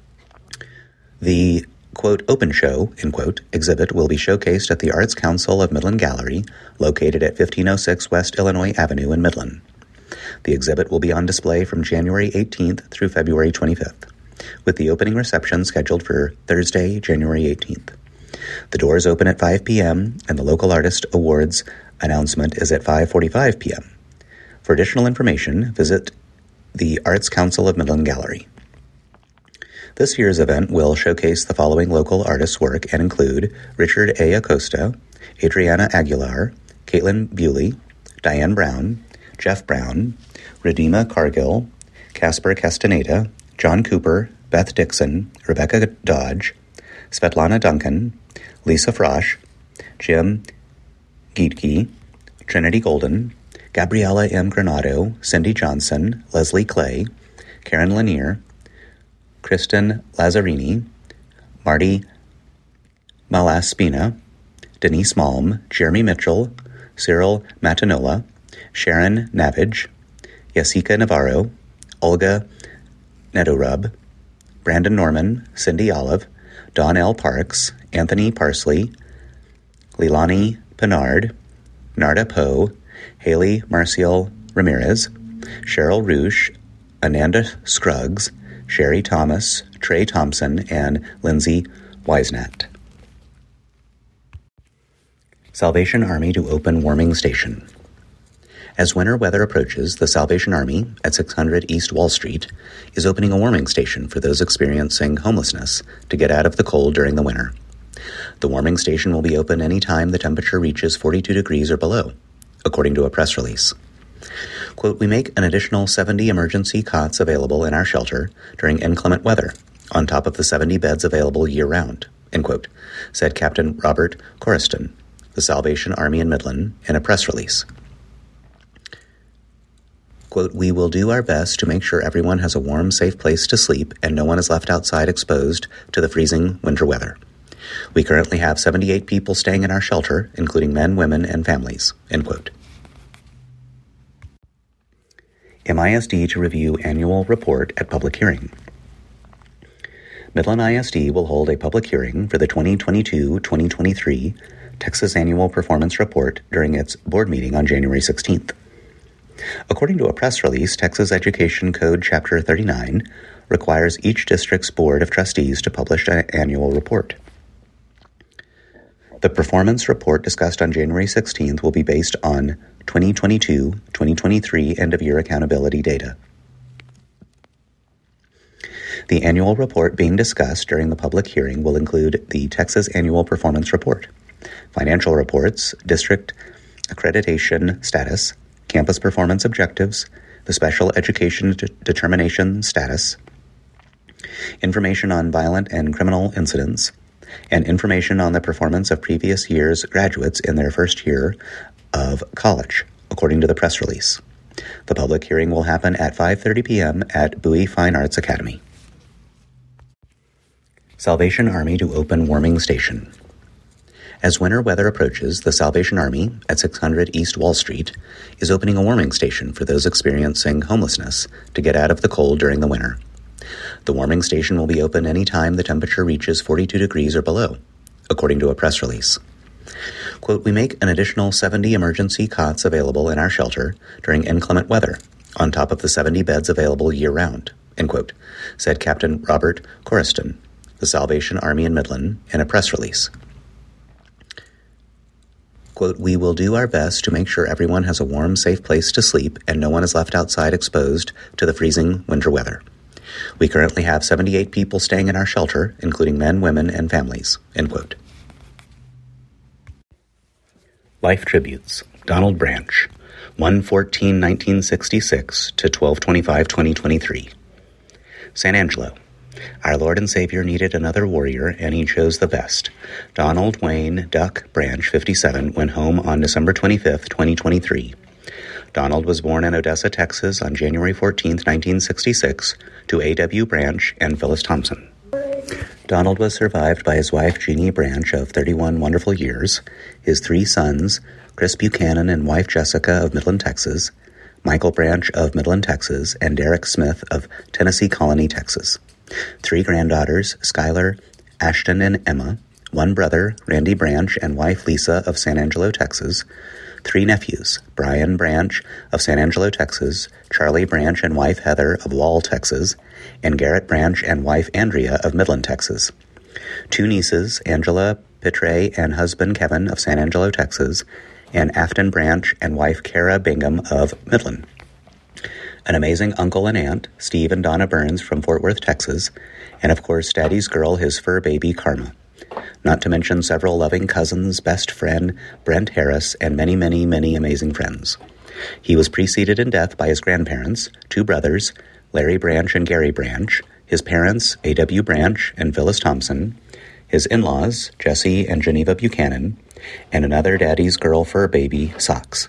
The, quote, open show, end quote, exhibit will be showcased at the Arts Council of Midland Gallery, located at fifteen oh six West Illinois Avenue in Midland. The exhibit will be on display from January eighteenth through February twenty-fifth, with the opening reception scheduled for Thursday, January eighteenth. The doors open at five p.m., and the Local Artist Awards announcement is at five forty-five p.m. For additional information, visit the Arts Council of Midland Gallery. This year's event will showcase the following local artists' work and include Richard A. Acosta, Adriana Aguilar, Caitlin Bewley, Diane Brown, Jeff Brown, Redima Cargill, Casper Castaneda, John Cooper, Beth Dixon, Rebecca Dodge, Svetlana Duncan, Lisa Frosch, Jim Gietke, Trinity Golden, Gabriella M. Granado, Cindy Johnson, Leslie Clay, Karen Lanier, Kristen Lazzarini, Marty Malaspina, Denise Malm, Jeremy Mitchell, Cyril Matanola, Sharon Navage, Jessica Navarro, Olga Nedorub, Brandon Norman, Cindy Olive, Don L. Parks, Anthony Parsley, Leilani Pinard, Narda Poe, Haley Marcial Ramirez, Cheryl Roosh, Ananda Scruggs, Sherry Thomas, Trey Thompson, and Lindsay Weisnat. Salvation Army to open warming station. As winter weather approaches, the Salvation Army at six hundred East Wall Street is opening a warming station for those experiencing homelessness to get out of the cold during the winter. The warming station will be open any time the temperature reaches forty-two degrees or below, according to a press release. Quote, we make an additional seventy emergency cots available in our shelter during inclement weather, on top of the seventy beds available year-round, end quote, said Captain Robert Corriston, the Salvation Army in Midland, in a press release. Quote, we will do our best to make sure everyone has a warm, safe place to sleep and no one is left outside exposed to the freezing winter weather. We currently have seventy-eight people staying in our shelter, including men, women, and families, end quote. M I S D to review annual report at public hearing. Midland I S D will hold a public hearing for the twenty twenty-two twenty twenty-three Texas Annual Performance Report during its board meeting on January sixteenth. According to a press release, Texas Education Code Chapter thirty-nine requires each district's Board of Trustees to publish an annual report. The performance report discussed on January sixteenth will be based on twenty twenty-two twenty twenty-three end-of-year accountability data. The annual report being discussed during the public hearing will include the Texas Annual Performance Report, financial reports, district accreditation status, campus performance objectives, the special education de- determination status, information on violent and criminal incidents, and information on the performance of previous year's graduates in their first year of college, according to the press release. The public hearing will happen at five thirty p.m. at Bowie Fine Arts Academy. Salvation Army to open warming station. As winter weather approaches, the Salvation Army at six hundred East Wall Street is opening a warming station for those experiencing homelessness to get out of the cold during the winter. The warming station will be open any time the temperature reaches forty-two degrees or below, according to a press release. Quote, we make an additional seventy emergency cots available in our shelter during inclement weather, on top of the seventy beds available year-round, end quote, said Captain Robert Corriston, the Salvation Army in Midland, in a press release. Quote, we will do our best to make sure everyone has a warm, safe place to sleep and no one is left outside exposed to the freezing winter weather. We currently have seventy-eight people staying in our shelter, including men, women, and families, end quote. Life Tributes. Donald Branch, one fourteen nineteen sixty-six to twelve twenty-five twenty twenty-three. San Angelo. Our Lord and Savior needed another warrior, and he chose the best. Donald Wayne Duck Branch, fifty-seven, went home on December twenty-fifth, twenty twenty-three. Donald was born in Odessa, Texas on January fourteenth, nineteen sixty-six, to A W Branch and Phyllis Thompson. Donald was survived by his wife, Jeannie Branch, of thirty-one wonderful years, his three sons, Chris Buchanan and wife Jessica of Midland, Texas, Michael Branch of Midland, Texas, and Derek Smith of Tennessee Colony, Texas. Three granddaughters, Skylar, Ashton, and Emma, one brother, Randy Branch, and wife Lisa of San Angelo, Texas, three nephews, Brian Branch of San Angelo, Texas, Charlie Branch and wife Heather of Wall, Texas, and Garrett Branch and wife Andrea of Midland, Texas. Two nieces, Angela Pitre and husband Kevin of San Angelo, Texas, and Afton Branch and wife Kara Bingham of Midland. An amazing uncle and aunt, Steve and Donna Burns from Fort Worth, Texas, and of course Daddy's girl, his fur baby, Karma. Not to mention several loving cousins, best friend, Brent Harris, and many, many, many amazing friends. He was preceded in death by his grandparents, two brothers, Larry Branch and Gary Branch, his parents, A W Branch and Phyllis Thompson, his in-laws, Jesse and Geneva Buchanan, and another Daddy's girl fur baby, Socks.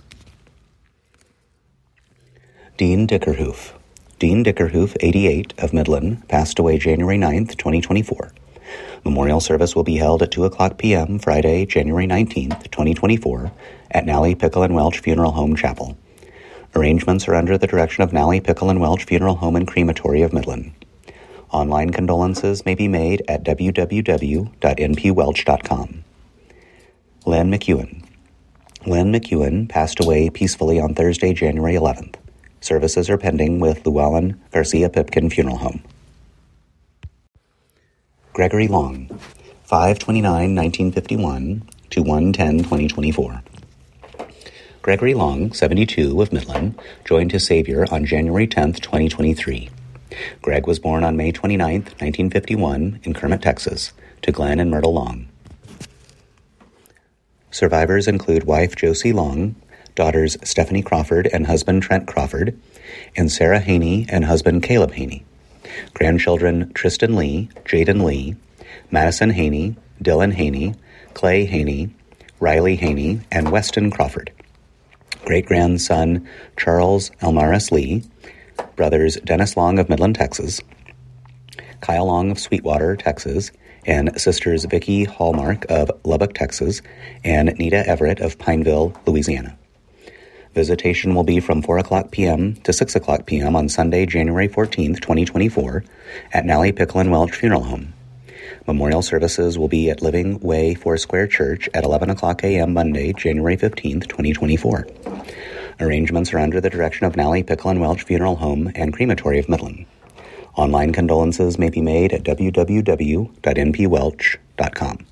Dean Dickerhoof. Dean Dickerhoof, eighty-eight, of Midland, passed away January ninth, twenty twenty-four. Memorial service will be held at two o'clock p.m. Friday, January nineteenth, twenty twenty-four, at Nally Pickle and Welch Funeral Home Chapel. Arrangements are under the direction of Nally Pickle and Welch Funeral Home and Crematory of Midland. Online condolences may be made at w w w dot n p welch dot com. Len McEwen. Len McEwen passed away peacefully on Thursday, January eleventh. Services are pending with Llewellyn Garcia Pipkin Funeral Home. Gregory Long, five twenty-nine nineteen fifty-one to one ten twenty twenty-four. Gregory Long, seventy-two, of Midland, joined his Savior on January tenth, twenty twenty-three. Greg was born on May twenty-ninth, nineteen fifty-one, in Kermit, Texas, to Glenn and Myrtle Long. Survivors include wife Josie Long, daughters Stephanie Crawford and husband Trent Crawford, and Sarah Haney and husband Caleb Haney. Grandchildren Tristan Lee, Jaden Lee, Madison Haney, Dylan Haney, Clay Haney, Riley Haney, and Weston Crawford. Great-grandson Charles Elmaris Lee, brothers Dennis Long of Midland, Texas, Kyle Long of Sweetwater, Texas, and sisters Vicki Hallmark of Lubbock, Texas, and Nita Everett of Pineville, Louisiana. Visitation will be from four o'clock p.m. to six o'clock p.m. on Sunday, January fourteenth, twenty twenty-four, at Nally Pickle and Welch Funeral Home. Memorial services will be at Living Way Foursquare Church at eleven o'clock a.m. Monday, January fifteenth, twenty twenty-four. Arrangements are under the direction of Nally Pickle and Welch Funeral Home and Crematory of Midland. Online condolences may be made at w w w dot n p welch dot com.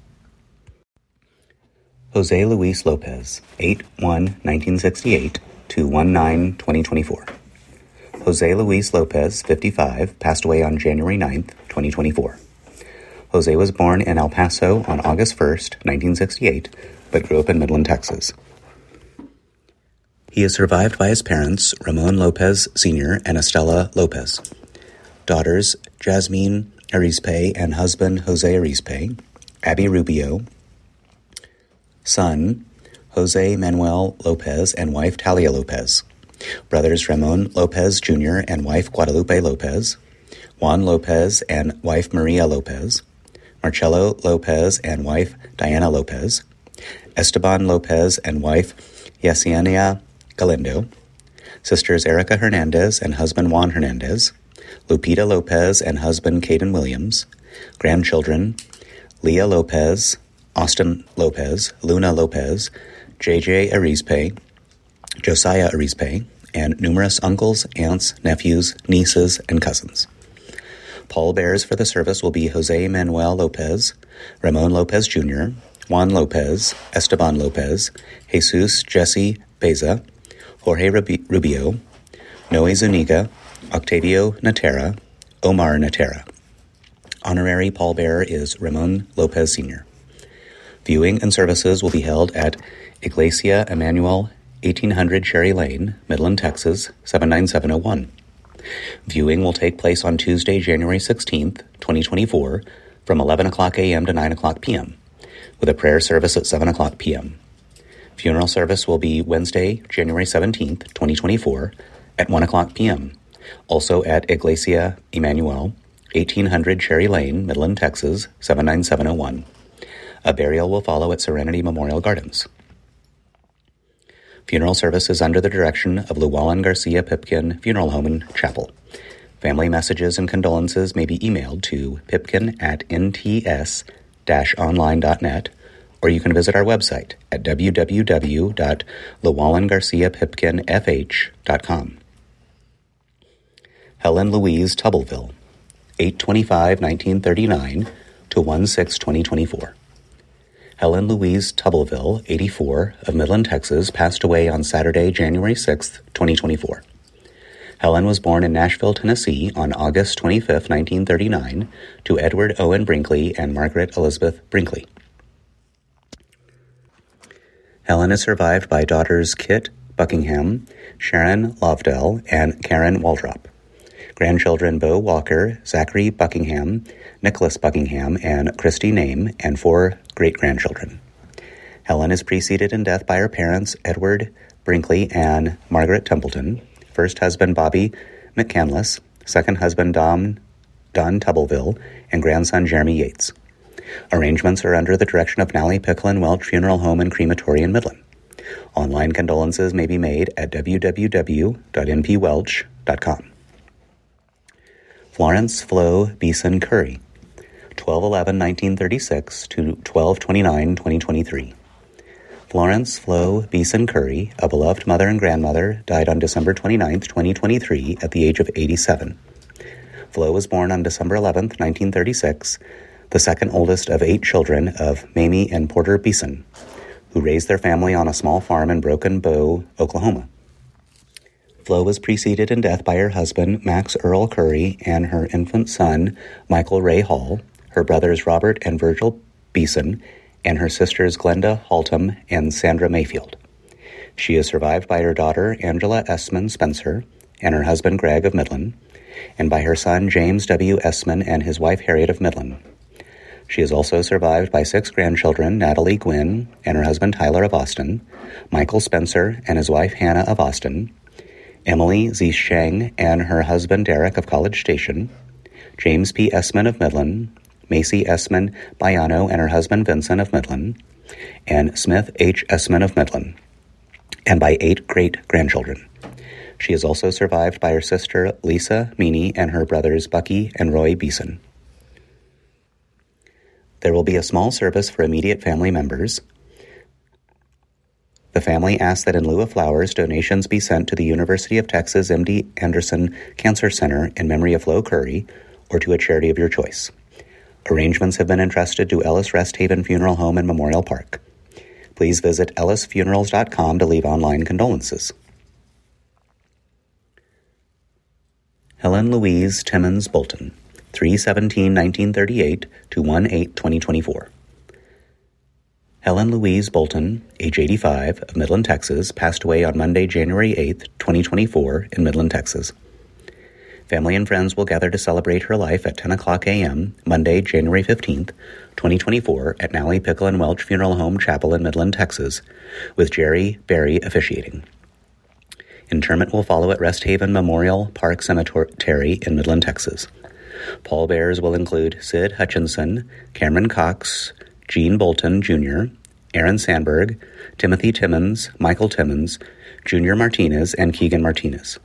Jose Luis Lopez, eight one nineteen sixty-eight to one nine twenty twenty-four. Jose Luis Lopez, fifty-five, passed away on January ninth, twenty twenty-four. Jose was born in El Paso on August first, nineteen sixty-eight, but grew up in Midland, Texas. He is survived by his parents, Ramon Lopez Senior and Estela Lopez. Daughters, Jasmine Arizpe and husband Jose Arizpe, Abby Rubio. Son, Jose Manuel Lopez and wife Talia Lopez. Brothers Ramon Lopez Junior and wife Guadalupe Lopez. Juan Lopez and wife Maria Lopez. Marcelo Lopez and wife Diana Lopez. Esteban Lopez and wife Yesenia Galindo. Sisters Erica Hernandez and husband Juan Hernandez. Lupita Lopez and husband Caden Williams. Grandchildren, Leah Lopez, Austin Lopez, Luna Lopez, J J Arizpe, Josiah Arizpe, and numerous uncles, aunts, nephews, nieces, and cousins. Pallbearers for the service will be Jose Manuel Lopez, Ramon Lopez Junior, Juan Lopez, Esteban Lopez, Jesus Jesse Beza, Jorge Rubio, Noe Zuniga, Octavio Natera, Omar Natera. Honorary pallbearer is Ramon Lopez Senior Viewing and services will be held at Iglesia Emmanuel, eighteen hundred Cherry Lane, Midland, Texas, seven nine seven oh one. Viewing will take place on Tuesday, January sixteenth, twenty twenty-four, from eleven o'clock a.m. to nine o'clock p.m., with a prayer service at seven o'clock p.m. Funeral service will be Wednesday, January seventeenth, twenty twenty-four, at one o'clock p.m., also at Iglesia Emmanuel, eighteen hundred Cherry Lane, Midland, Texas, seven nine seven oh one. A burial will follow at Serenity Memorial Gardens. Funeral service is under the direction of Llewellyn Garcia Pipkin Funeral Home and Chapel. Family messages and condolences may be emailed to pipkin at n t s dash online dot net, or you can visit our website at w w w dot llewellyn garcia pipkin f h dot com. Helen Louise Tubbleville, eight twenty-five nineteen thirty-nine to one six twenty twenty-four. Helen Louise Tubbleville, eighty-four, of Midland, Texas, passed away on Saturday, January sixth, twenty twenty-four. Helen was born in Nashville, Tennessee on August twenty-fifth, nineteen thirty-nine, to Edward Owen Brinkley and Margaret Elizabeth Brinkley. Helen is survived by daughters Kit Buckingham, Sharon Lovedell, and Karen Waldrop. Grandchildren Bo Walker, Zachary Buckingham, Nicholas Buckingham, and Christy Name, and four great-grandchildren. Helen is preceded in death by her parents, Edward Brinkley and Margaret Templeton, first husband Bobby McCandless, second husband Don, Don Tubbleville, and grandson Jeremy Yates. Arrangements are under the direction of Nally Pickle and Welch Funeral Home and Crematory in Midland. Online condolences may be made at w w w dot n p welch dot com. Florence Flo Beeson Curry, twelve eleven nineteen thirty-six to twelve twenty-nine twenty twenty-three. Florence Flo Beeson Curry, a beloved mother and grandmother, died on December twenty-ninth, twenty twenty-three at the age of eighty-seven. Flo was born on December eleventh, nineteen thirty-six, the second oldest of eight children of Mamie and Porter Beeson, who raised their family on a small farm in Broken Bow, Oklahoma. Flo was preceded in death by her husband, Max Earl Curry, and her infant son, Michael Ray Hall, her brothers Robert and Virgil Beeson, and her sisters Glenda Haltom and Sandra Mayfield. She is survived by her daughter, Angela Essman Spencer, and her husband, Greg of Midland, and by her son, James W. Essman, and his wife, Harriet of Midland. She is also survived by six grandchildren, Natalie Gwynn and her husband, Tyler of Austin, Michael Spencer and his wife, Hannah of Austin, Emily Z. Sheng and her husband, Derek of College Station, James P. Essman of Midland, Macy Essman Bayano and her husband, Vincent of Midland, and Smith H. Essman of Midland, and by eight great-grandchildren. She is also survived by her sister, Lisa Meany, and her brothers, Bucky and Roy Beeson. There will be a small service for immediate family members. The family asks that in lieu of flowers, donations be sent to the University of Texas M D Anderson Cancer Center in memory of Flo Curry, or to a charity of your choice. Arrangements have been entrusted to Ellis Rest Haven Funeral Home and Memorial Park. Please visit ellis funerals dot com to leave online condolences. Helen Louise Timmons Bolton, three seventeen nineteen thirty-eight to one eight twenty twenty-four. Helen Louise Bolton, age eighty-five, of Midland, Texas, passed away on Monday, January eighth, twenty twenty-four, in Midland, Texas. Family and friends will gather to celebrate her life at ten o'clock a.m., Monday, January fifteenth, twenty twenty-four, at Nally Pickle and Welch Funeral Home Chapel in Midland, Texas, with Jerry Berry officiating. Interment will follow at Rest Haven Memorial Park Cemetery in Midland, Texas. Pallbearers will include Sid Hutchinson, Cameron Cox, Gene Bolton, Junior, Aaron Sandberg, Timothy Timmons, Michael Timmons, Junior Martinez, and Keegan Martinez.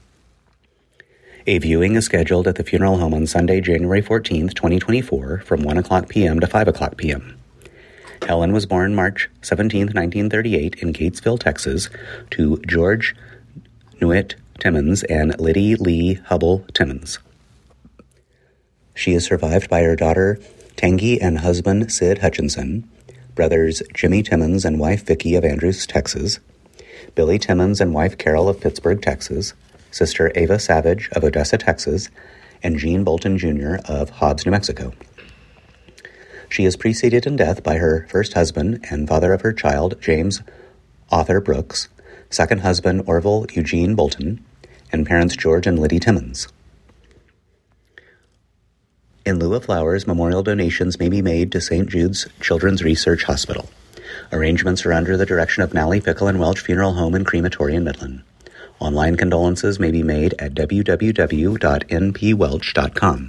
A viewing is scheduled at the funeral home on Sunday, January fourteenth, twenty twenty-four, from one o'clock p.m. to five o'clock p.m. Helen was born March seventeenth, nineteen thirty-eight, in Gatesville, Texas, to George Nuit Timmons and Liddy Lee Hubble Timmons. She is survived by her daughter, Tangy, and husband, Sid Hutchinson, brothers Jimmy Timmons and wife Vicki of Andrews, Texas, Billy Timmons and wife Carol of Pittsburgh, Texas, sister Ava Savage of Odessa, Texas, and Gene Bolton, Junior of Hobbs, New Mexico. She is preceded in death by her first husband and father of her child, James Arthur Brooks, second husband, Orville Eugene Bolton, and parents George and Liddy Timmons. In lieu of flowers, memorial donations may be made to Saint Jude's Children's Research Hospital. Arrangements are under the direction of Nally Pickle and Welch Funeral Home and Crematory in Midland. Online condolences may be made at w w w dot n p welch dot com.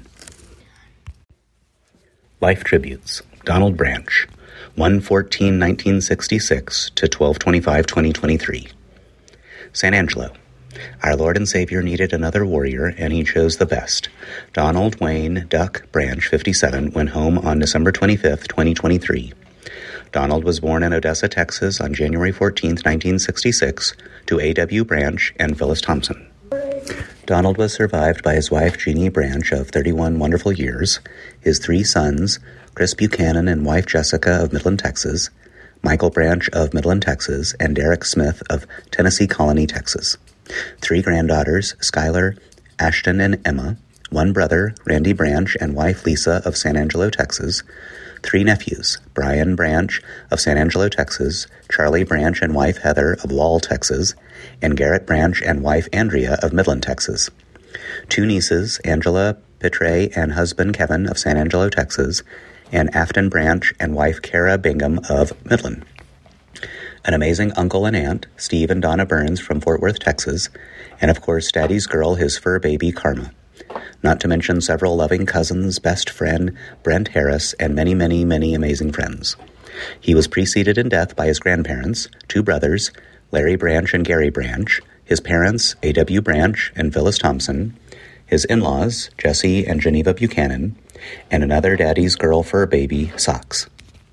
Life Tributes. Donald Branch, one fourteen nineteen sixty-six to twelve twenty-five twenty twenty-three. San Angelo. Our Lord and Savior needed another warrior, and he chose the best. Donald Wayne Duck Branch, fifty-seven, went home on December twenty-fifth, twenty twenty-three. Donald was born in Odessa, Texas, on January fourteenth, nineteen sixty-six, to A W Branch and Phyllis Thompson. Donald was survived by his wife, Jeannie Branch, of thirty-one wonderful years, his three sons, Chris Buchanan and wife Jessica of Midland, Texas, Michael Branch of Midland, Texas, and Derek Smith of Tennessee Colony, Texas. Three granddaughters, Skylar, Ashton, and Emma, one brother, Randy Branch, and wife Lisa of San Angelo, Texas, three nephews, Brian Branch of San Angelo, Texas, Charlie Branch and wife Heather of Lowell, Texas, and Garrett Branch and wife Andrea of Midland, Texas. Two nieces, Angela Pitre and husband Kevin of San Angelo, Texas, and Afton Branch and wife Kara Bingham of Midland. An amazing uncle and aunt, Steve and Donna Burns from Fort Worth, Texas, and of course Daddy's girl, his fur baby, Karma. Not to mention several loving cousins, best friend, Brent Harris, and many, many, many amazing friends. He was preceded in death by his grandparents, two brothers, Larry Branch and Gary Branch, his parents, A W Branch and Phyllis Thompson, his in-laws, Jesse and Geneva Buchanan, and another Daddy's girl fur baby, Socks.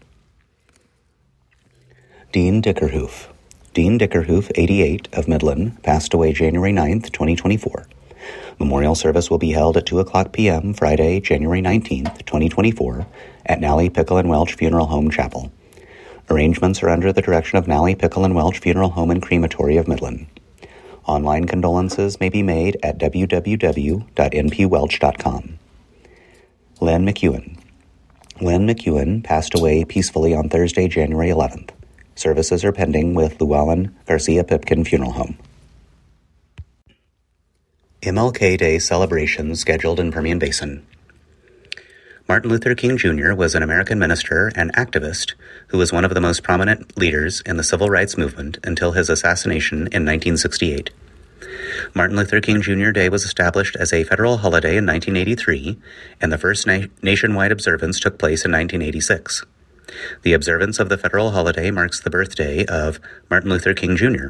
Dean Dickerhoof. Dean Dickerhoof, eighty-eight, of Midland, passed away January ninth, twenty twenty-four. Memorial service will be held at two o'clock p.m. Friday, January nineteenth, twenty twenty-four, at Nally Pickle and Welch Funeral Home Chapel. Arrangements are under the direction of Nally Pickle and Welch Funeral Home and Crematory of Midland. Online condolences may be made at w w w dot n p welch dot com. Len McEwen. Len McEwen passed away peacefully on Thursday, January eleventh. Services are pending with Llewellyn Garcia Pipkin Funeral Home. M L K Day celebrations scheduled in Permian Basin. Martin Luther King Junior was an American minister and activist who was one of the most prominent leaders in the civil rights movement until his assassination in nineteen sixty-eight. Martin Luther King Junior Day was established as a federal holiday in nineteen eighty-three, and the first na- nationwide observance took place in nineteen eighty-six. The observance of the federal holiday marks the birthday of Martin Luther King Junior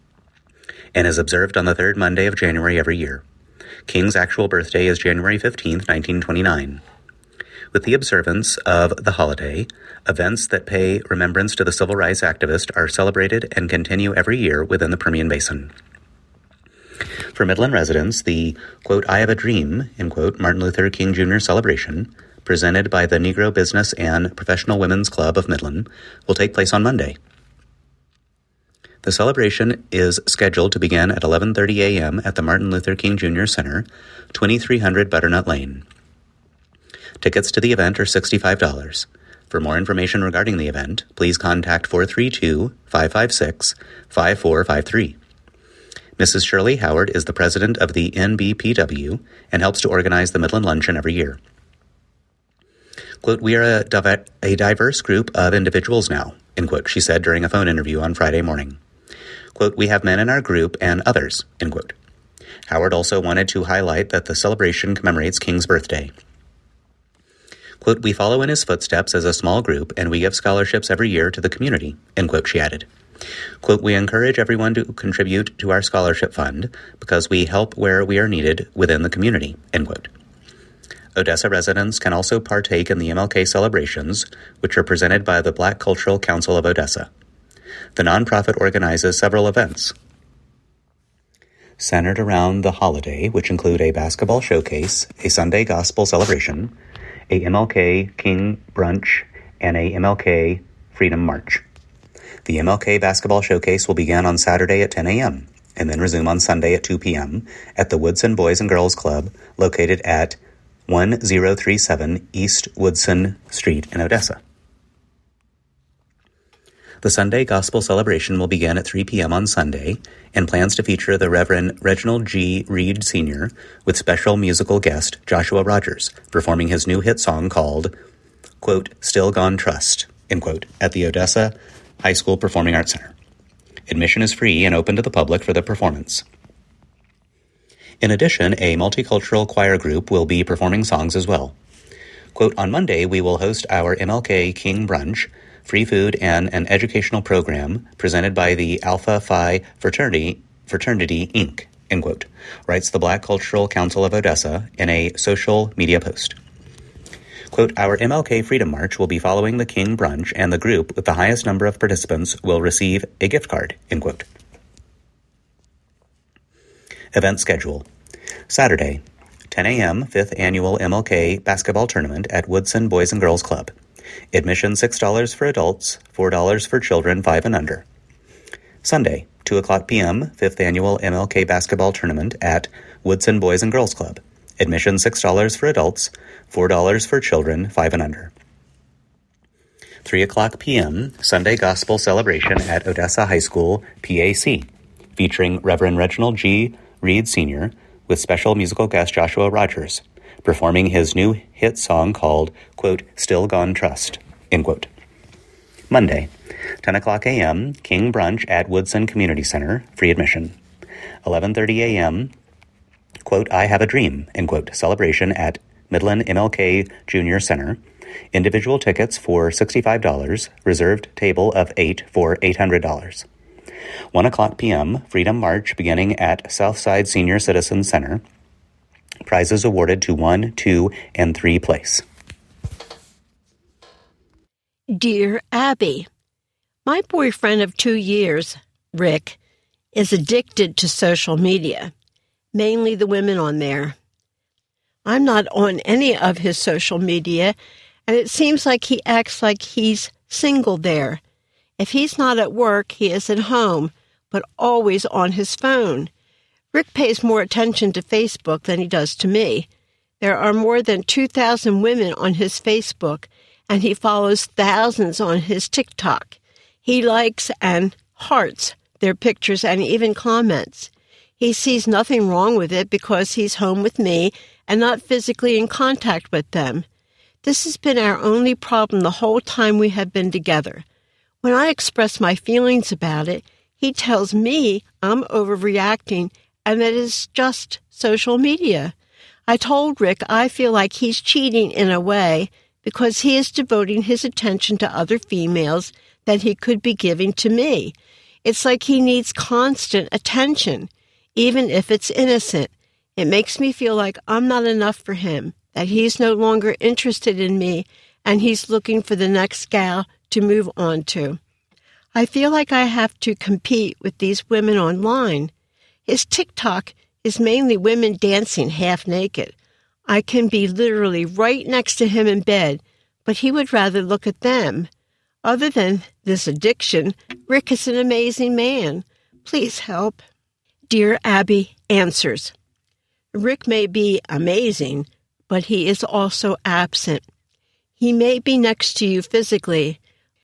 and is observed on the third Monday of January every year. King's actual birthday is January fifteenth, nineteen twenty-nine. With the observance of the holiday, events that pay remembrance to the civil rights activist are celebrated and continue every year within the Permian Basin. For Midland residents, the, quote, I Have a Dream, end quote, Martin Luther King Junior celebration, presented by the Negro Business and Professional Women's Club of Midland, will take place on Monday. The celebration is scheduled to begin at eleven thirty a.m. at the Martin Luther King Junior Center, twenty-three hundred Butternut Lane. Tickets to the event are sixty-five dollars. For more information regarding the event, please contact four three two, five five six, five four five three. Missus Shirley Howard is the president of the N B P W and helps to organize the Midland Luncheon every year. Quote, we are a, div- a diverse group of individuals now, end quote, she said during a phone interview on Friday morning. Quote, we have men in our group and others, end quote. Howard also wanted to highlight that the celebration commemorates King's birthday. Quote, we follow in his footsteps as a small group, and we give scholarships every year to the community, end quote, she added. Quote, we encourage everyone to contribute to our scholarship fund because we help where we are needed within the community, end quote. Odessa residents can also partake in the M L K celebrations, which are presented by the Black Cultural Council of Odessa. The nonprofit organizes several events centered around the holiday, which include a basketball showcase, a Sunday gospel celebration, a M L K King brunch, and a M L K Freedom March. The M L K basketball showcase will begin on Saturday at ten a.m. and then resume on Sunday at two p.m. at the Woodson Boys and Girls Club located at one zero three seven East Woodson Street in Odessa. The Sunday Gospel celebration will begin at three p.m. on Sunday and plans to feature the Reverend Reginald G. Reed Senior with special musical guest Joshua Rogers performing his new hit song called, quote, Still Gone Trust, end quote, at the Odessa High School Performing Arts Center. Admission is free and open to the public for the performance. In addition, a multicultural choir group will be performing songs as well. Quote, on Monday, we will host our M L K King Brunch, free food, and an educational program presented by the Alpha Phi Fraternity, Fraternity Incorporated, end quote, writes the Black Cultural Council of Odessa in a social media post. Quote, our M L K Freedom March will be following the King Brunch, and the group with the highest number of participants will receive a gift card, end quote. Event schedule. Saturday, ten a.m., fifth Annual M L K Basketball Tournament at Woodson Boys and Girls Club. Admission six dollars for adults, four dollars for children five and under. Sunday, two o'clock p.m., fifth Annual M L K Basketball Tournament at Woodson Boys and Girls Club. Admission six dollars for adults, four dollars for children five and under. three o'clock p.m., Sunday Gospel Celebration at Odessa High School, P A C, featuring Reverend Reginald G. Reed Senior with special musical guest Joshua Rogers, performing his new hit song called, quote, Still Gone Trust, end quote. Monday, ten o'clock a.m., King Brunch at Woodson Community Center, free admission. eleven thirty a.m., quote, I Have a Dream, end quote, celebration at Midland M L K Junior Center. Individual tickets for sixty-five dollars, reserved table of eight for eight hundred dollars. one o'clock p.m., Freedom March beginning at Southside Senior Citizen Center. Prizes awarded to one, two, and three place. Dear Abby, my boyfriend of two years, Rick, is addicted to social media, mainly the women on there. I'm not on any of his social media, and it seems like he acts like he's single there. If he's not at work, he is at home, but always on his phone. Rick pays more attention to Facebook than he does to me. There are more than two thousand women on his Facebook, and he follows thousands on his TikTok. He likes and hearts their pictures and even comments. He sees nothing wrong with it because he's home with me and not physically in contact with them. This has been our only problem the whole time we have been together. When I express my feelings about it, he tells me I'm overreacting and that it's just social media. I told Rick I feel like he's cheating in a way because he is devoting his attention to other females that he could be giving to me. It's like he needs constant attention, even if it's innocent. It makes me feel like I'm not enough for him, that he's no longer interested in me, and he's looking for the next gal to move on to. I feel like I have to compete with these women online. His TikTok is mainly women dancing half naked. I can be literally right next to him in bed, but he would rather look at them. Other than this addiction, Rick is an amazing man. Please help. Dear Abby answers. Rick may be amazing, but he is also absent. He may be next to you physically,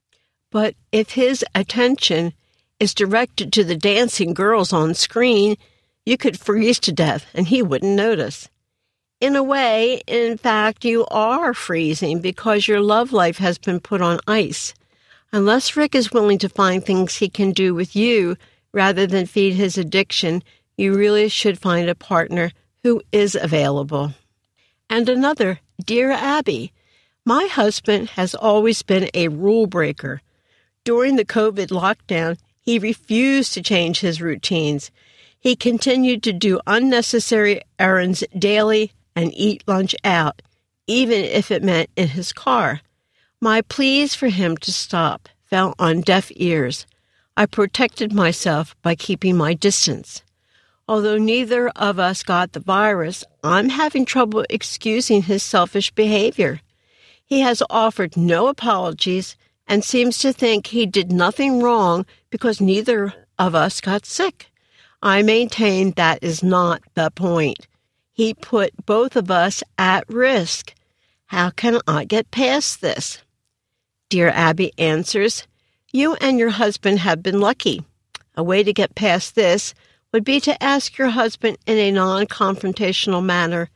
but if his attention is directed to the dancing girls on screen, you could freeze to death and he wouldn't notice. In a way, in fact, you are freezing because your love life has been put on ice. Unless Rick is willing to find things he can do with you rather than feed his addiction, you really should find a partner who is available. And another, Dear Abby, my husband has always been a rule breaker. During the COVID lockdown, he refused to change his routines. He continued to do unnecessary errands daily and eat lunch out, even if it meant in his car. My pleas for him to stop fell on deaf ears. I protected myself by keeping my distance. Although neither of us got the virus, I'm having trouble excusing his selfish behavior. He has offered no apologies and seems to think he did nothing wrong because neither of us got sick. I maintain that is not the point. He put both of us at risk. How can I get past this? Dear Abby answers, you and your husband have been lucky. A way to get past this would be to ask your husband in a non-confrontational manner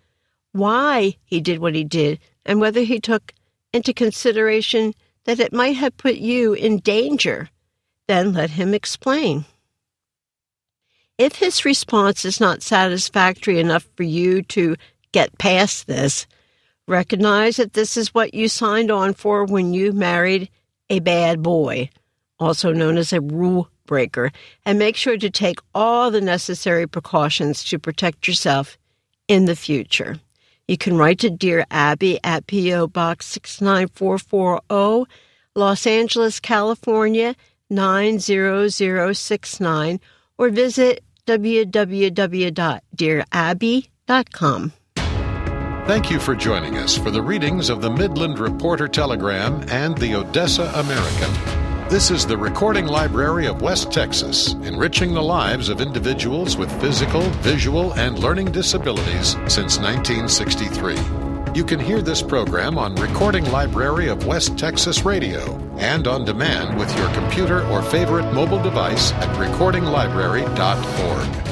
why he did what he did and whether he took into consideration that it might have put you in danger. Then let him explain. If his response is not satisfactory enough for you to get past this, recognize that this is what you signed on for when you married a bad boy, also known as a rule breaker, and make sure to take all the necessary precautions to protect yourself in the future. You can write to Dear Abby at P O. Box six nine four four zero, Los Angeles, California, nine zero zero six nine, or visit w w w dot dear abby dot com. Thank you for joining us for the readings of the Midland Reporter Telegram and the Odessa American. This is the Recording Library of West Texas, enriching the lives of individuals with physical, visual, and learning disabilities since nineteen sixty-three. You can hear this program on Recording Library of West Texas Radio and on demand with your computer or favorite mobile device at recording library dot org.